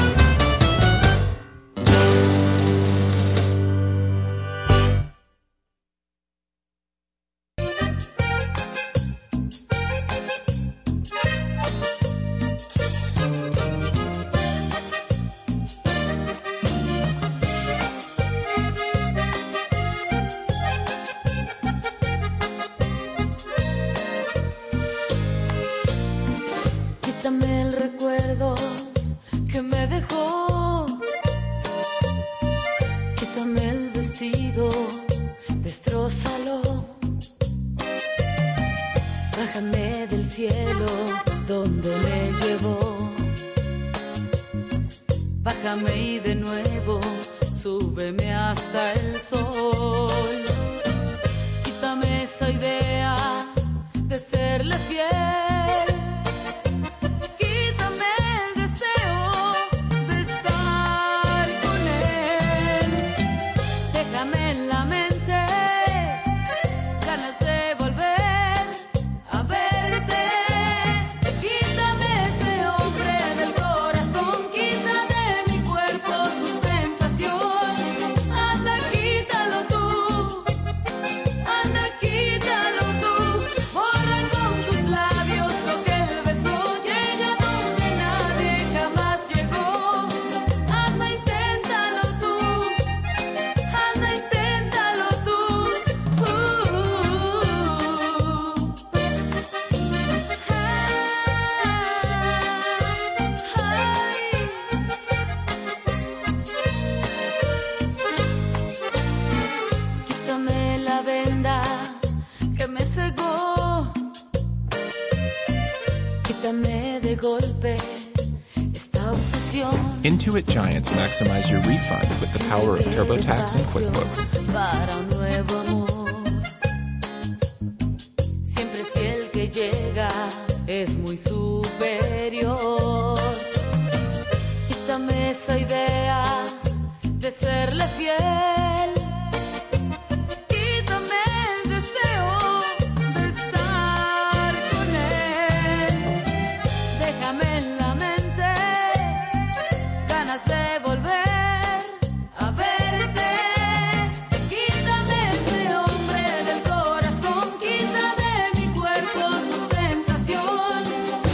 Quítame el recuerdo que me dejó, quítame el vestido, destrózalo, bájame del cielo donde me llevó, bájame y de nuevo súbeme hasta el sol, quítame esa idea de serle fiel. Intuit Giants maximize your refund with the power of TurboTax and QuickBooks. Para un nuevo amor. Siempre si el que llega es muy superior. Quítame esa idea de serle fiel. Quítame el deseo de estar con él. Déjame en la mente ganas de volver a verte. Quítame ese hombre del corazón, quita de mi cuerpo su sensación.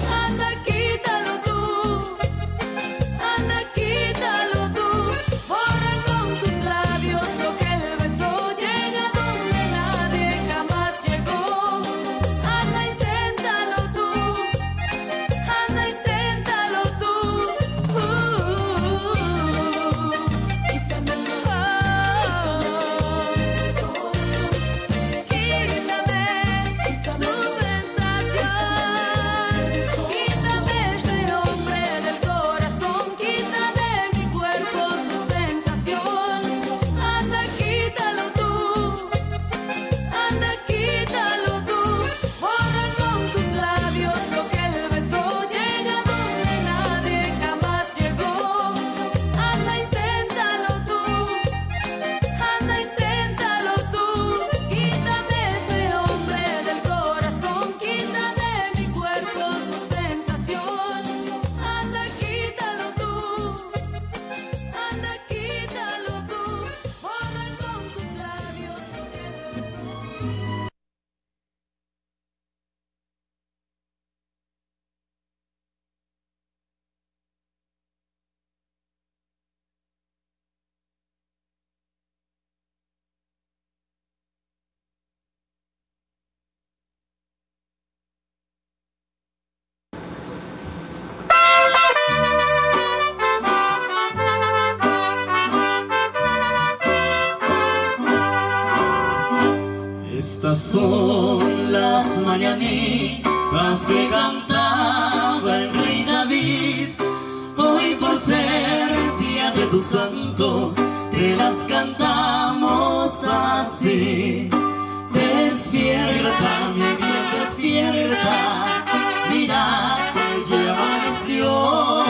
Estas son las mañanitas que cantaba el rey David. Hoy por ser día de tu santo, te las cantamos así. Despierta, mi bien, despierta, mira que ya amaneció.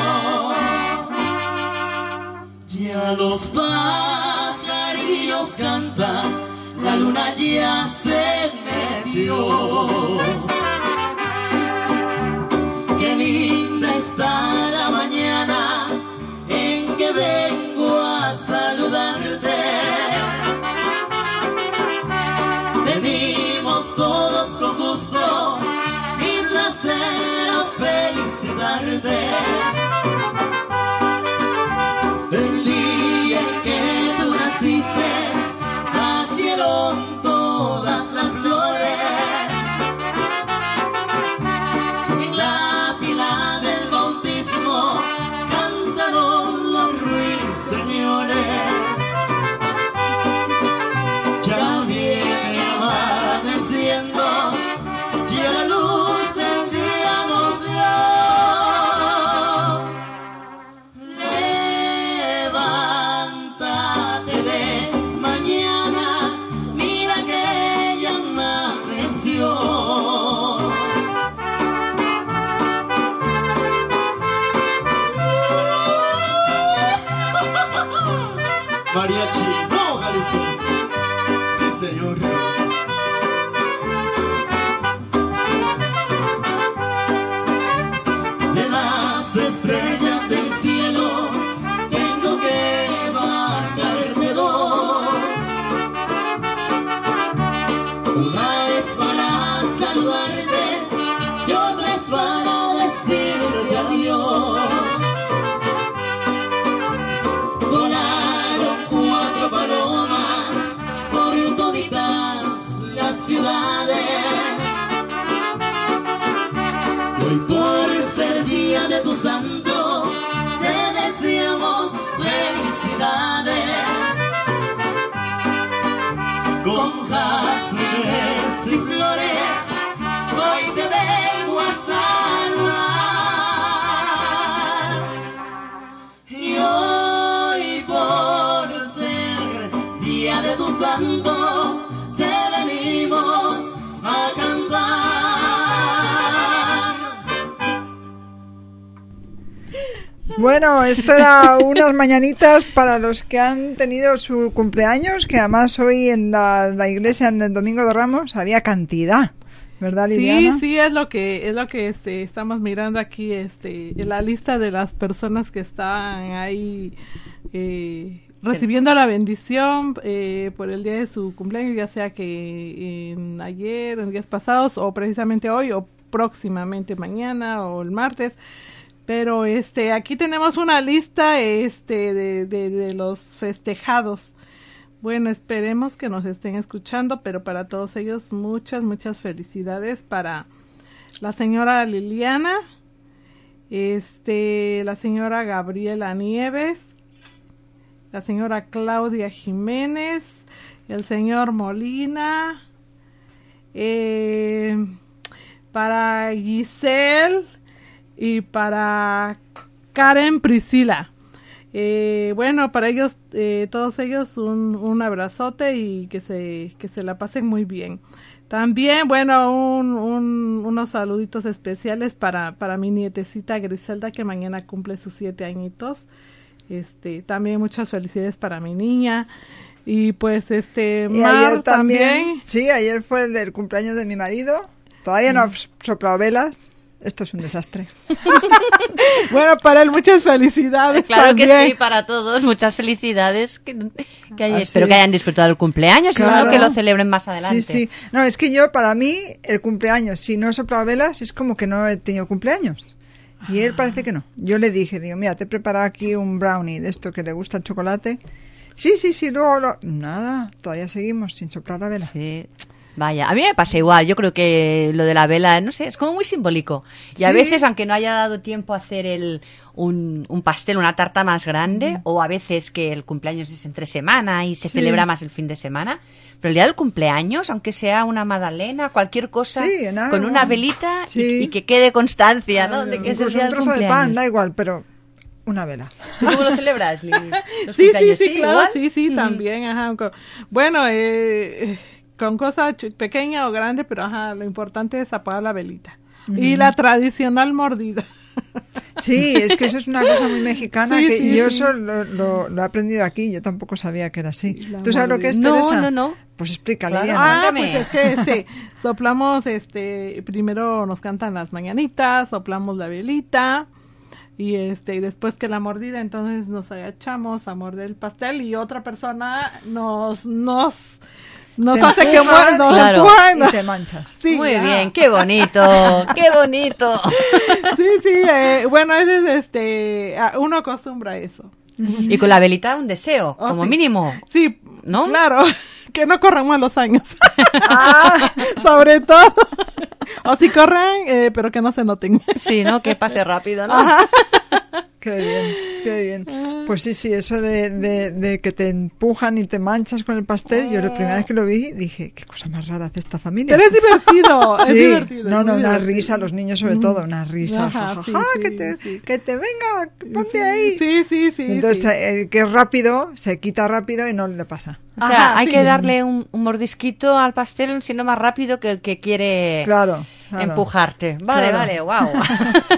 Ya los pajarillos cantan, la luna ya se metió. Qué linda está la mañana en que vengo a saludarte. Venimos todos con gusto y placer a felicitarte. El día en que tú naciste, nacieron todas las flores. En la pila del bautismo cantaron los ruiseñores. Ya viene amaneciendo, ya la luz del día nos dio. Levántate de mañana, mira que ya amaneció. Mariachi, no, Jalisco. Sí, señor. De las estrellas del cielo tengo que bajarte dos. Una es para saludarte y otra es para decirte adiós. Volaron cuatro palomas por toditas las ciudades. Hoy por ser día de tu santo, te deseamos felicidades. Con jazmines y flores, hoy te vengo a saludar. Y hoy por ser día de tu santo, te venimos a cantar. Bueno, esto era unas mañanitas para los que han tenido su cumpleaños, que además hoy en la, la iglesia, en el Domingo de Ramos, había cantidad, ¿verdad, Liliana? Sí, sí, es lo que es lo que este, estamos mirando aquí, este, en la lista de las personas que están ahí eh, recibiendo la bendición eh, por el día de su cumpleaños, ya sea que en ayer, en días pasados, o precisamente hoy, o próximamente mañana, o el martes. Pero este, aquí tenemos una lista este de, de, de los festejados. Bueno, esperemos que nos estén escuchando, pero para todos ellos muchas, muchas felicidades para la señora Liliana, este, la señora Gabriela Nieves, la señora Claudia Jiménez, el señor Molina, eh, para Giselle y para Karen Priscila. Eh, bueno, para ellos, eh, todos ellos un, un abrazote y que se, que se la pasen muy bien. También, bueno, un, un, unos saluditos especiales para, para mi nietecita Griselda, que mañana cumple sus siete añitos. Este, también muchas felicidades para mi niña. Y pues, este, y Mar ayer también, también. Sí, ayer fue el del cumpleaños de mi marido. Todavía no ha soplado velas. Esto es un desastre. Bueno, para él muchas felicidades. Claro también. Que sí, para todos muchas felicidades. Que, que hay, espero que hayan disfrutado el cumpleaños claro. Y sino que lo celebren más adelante. Sí, sí. No, es que yo, para mí, el cumpleaños, si no he soplado velas, es como que no he tenido cumpleaños. Y él parece que no. Yo le dije, digo, mira, te he preparado aquí un brownie de esto que le gusta el chocolate. Sí, sí, sí, luego lo... Nada, todavía seguimos sin soplar la vela. Sí. Vaya, a mí me pasa igual. Yo creo que lo de la vela, no sé, es como muy simbólico. Y a Sí. veces, aunque no haya dado tiempo a hacer el un, un pastel, una tarta más grande, Mm. o a veces que el cumpleaños es entre semana y se Sí. celebra más el fin de semana, pero el día del cumpleaños, aunque sea una magdalena, cualquier cosa, Sí, en algo. con una velita y- Sí. y, que quede constancia, ¿no? De que es el Incluso día un del trozo de cumpleaños. pan, da igual, pero una vela. ¿Tú cómo lo celebras, Lili? ¿Los Sí, sí, cumpleaños? sí, claro, igual? sí, sí, Ujú. también, ajá. con- Bueno, eh, con cosas ch- pequeña o grande, pero ajá, lo importante es apagar la velita. Y Ujú. la tradicional mordida. Sí, es que eso es una cosa muy mexicana Sí, que sí, yo sí. eso lo, lo- lo he aprendido aquí, yo tampoco sabía que era así. La ¿Tú sabes lo que es, mordida. No, Teresa? no, no. Pues explícale, Claro. Diana. Ah, pues es que este, soplamos, este, primero nos cantan las mañanitas, soplamos la velita y este, y después que la mordida, entonces nos agachamos a morder el pastel y otra persona nos, nos, nos Te hace que empujan muer- nos Claro. empujan. Y te manchas. Sí, Muy ya. bien, qué bonito, qué bonito. Sí, sí, eh, bueno, ese es este, ah, uno acostumbra a eso. Y con la velita un deseo, Oh, como sí. mínimo. Sí, ¿No? claro, que no corran mal los años. Ah, Sobre todo. O si corran, eh, pero que no se noten. Sí, ¿no? Que pase rápido, ¿no? qué bien, qué bien. Pues sí, sí, eso de, de, de que te empujan y te manchas con el pastel, yo la primera vez que lo vi dije, qué cosa más rara hace esta familia. Pero es divertido, es Sí, divertido. no, es no, muy una divertido. risa, los niños sobre todo, una risa. Ajá, Ja, ja, sí, ja, sí, que, te, sí. que te venga, ponte Sí, ahí. Sí, sí, sí. Entonces, sí. eh, el que es rápido, se quita rápido y no le pasa. O sea, Ajá, hay sí. que darle un, un mordisquito al pastel siendo más rápido que el que quiere Claro, claro. empujarte. Vale, Claro. vale, wow.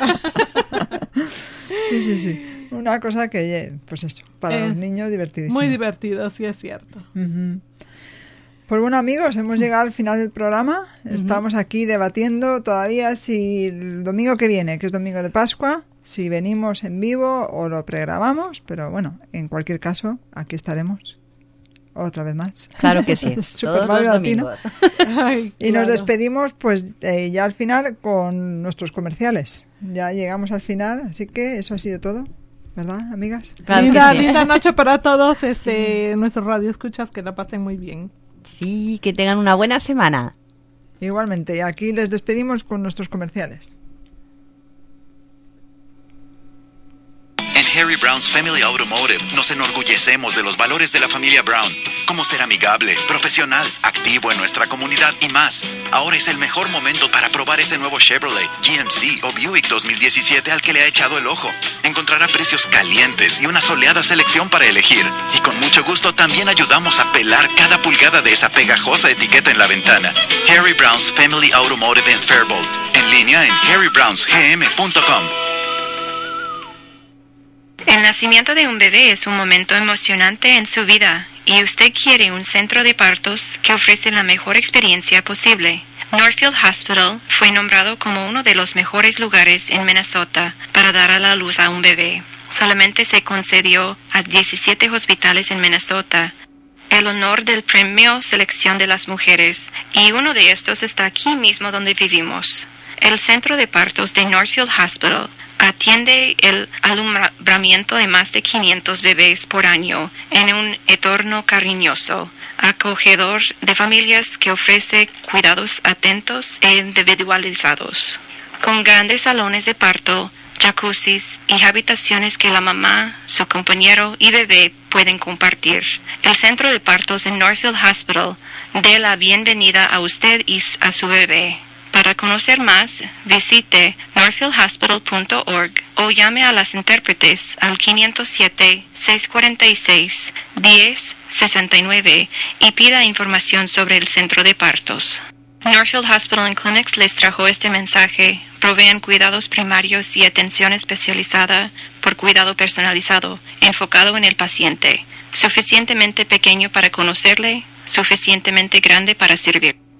Sí, sí, sí. Una cosa que, eh, pues eso, para Eh, los niños divertidísimo. Muy divertido, sí es cierto. Ujú. Pues bueno, amigos, hemos llegado al final del programa. Estamos aquí debatiendo todavía si el domingo que viene, que es domingo de Pascua, si venimos en vivo o lo pregrabamos, pero bueno, en cualquier caso, aquí estaremos otra vez más. Claro que sí, Super todos los Mario Latino. domingos. Ay, Y nos claro. despedimos pues eh, ya al final con nuestros comerciales. Ya llegamos al final, así que eso ha sido todo, ¿verdad, amigas? Claro linda, que sí. linda noche para todos, este, nuestros radioescuchas, que la pasen muy bien. Sí, que tengan una buena semana. Igualmente, y aquí les despedimos con nuestros comerciales. En Harry Brown's Family Automotive nos enorgullecemos de los valores de la familia Brown, como ser amigable, profesional, activo en nuestra comunidad y más. Ahora es el mejor momento para probar ese nuevo Chevrolet, G M C o Buick dos mil diecisiete al que le ha echado el ojo. Encontrará precios calientes y una soleada selección para elegir. Y con mucho gusto también ayudamos a pelar cada pulgada de esa pegajosa etiqueta en la ventana. Harry Brown's Family Automotive en Faribault. En línea en harry browns g m punto com. El nacimiento de un bebé es un momento emocionante en su vida y usted quiere un centro de partos que ofrece la mejor experiencia posible. Northfield Hospital fue nombrado como uno de los mejores lugares en Minnesota para dar a la luz a un bebé. Solamente se concedió a diecisiete hospitales en Minnesota el honor del premio Selección de las Mujeres, y uno de estos está aquí mismo donde vivimos. El centro de partos de Northfield Hospital atiende el alumbramiento de más de quinientos bebés por año en un entorno cariñoso, acogedor de familias que ofrece cuidados atentos e individualizados. Con grandes salones de parto, jacuzzis y habitaciones que la mamá, su compañero y bebé pueden compartir. El centro de partos en Northfield Hospital da la bienvenida a usted y a su bebé. Para conocer más, visite northfield hospital punto org o llame a las intérpretes al quinientos siete, seiscientos cuarenta y seis, diez sesenta y nueve y pida información sobre el centro de partos. Northfield Hospital and Clinics les trajo este mensaje. Proveen cuidados primarios y atención especializada por cuidado personalizado, enfocado en el paciente. Suficientemente pequeño para conocerle, suficientemente grande para servir.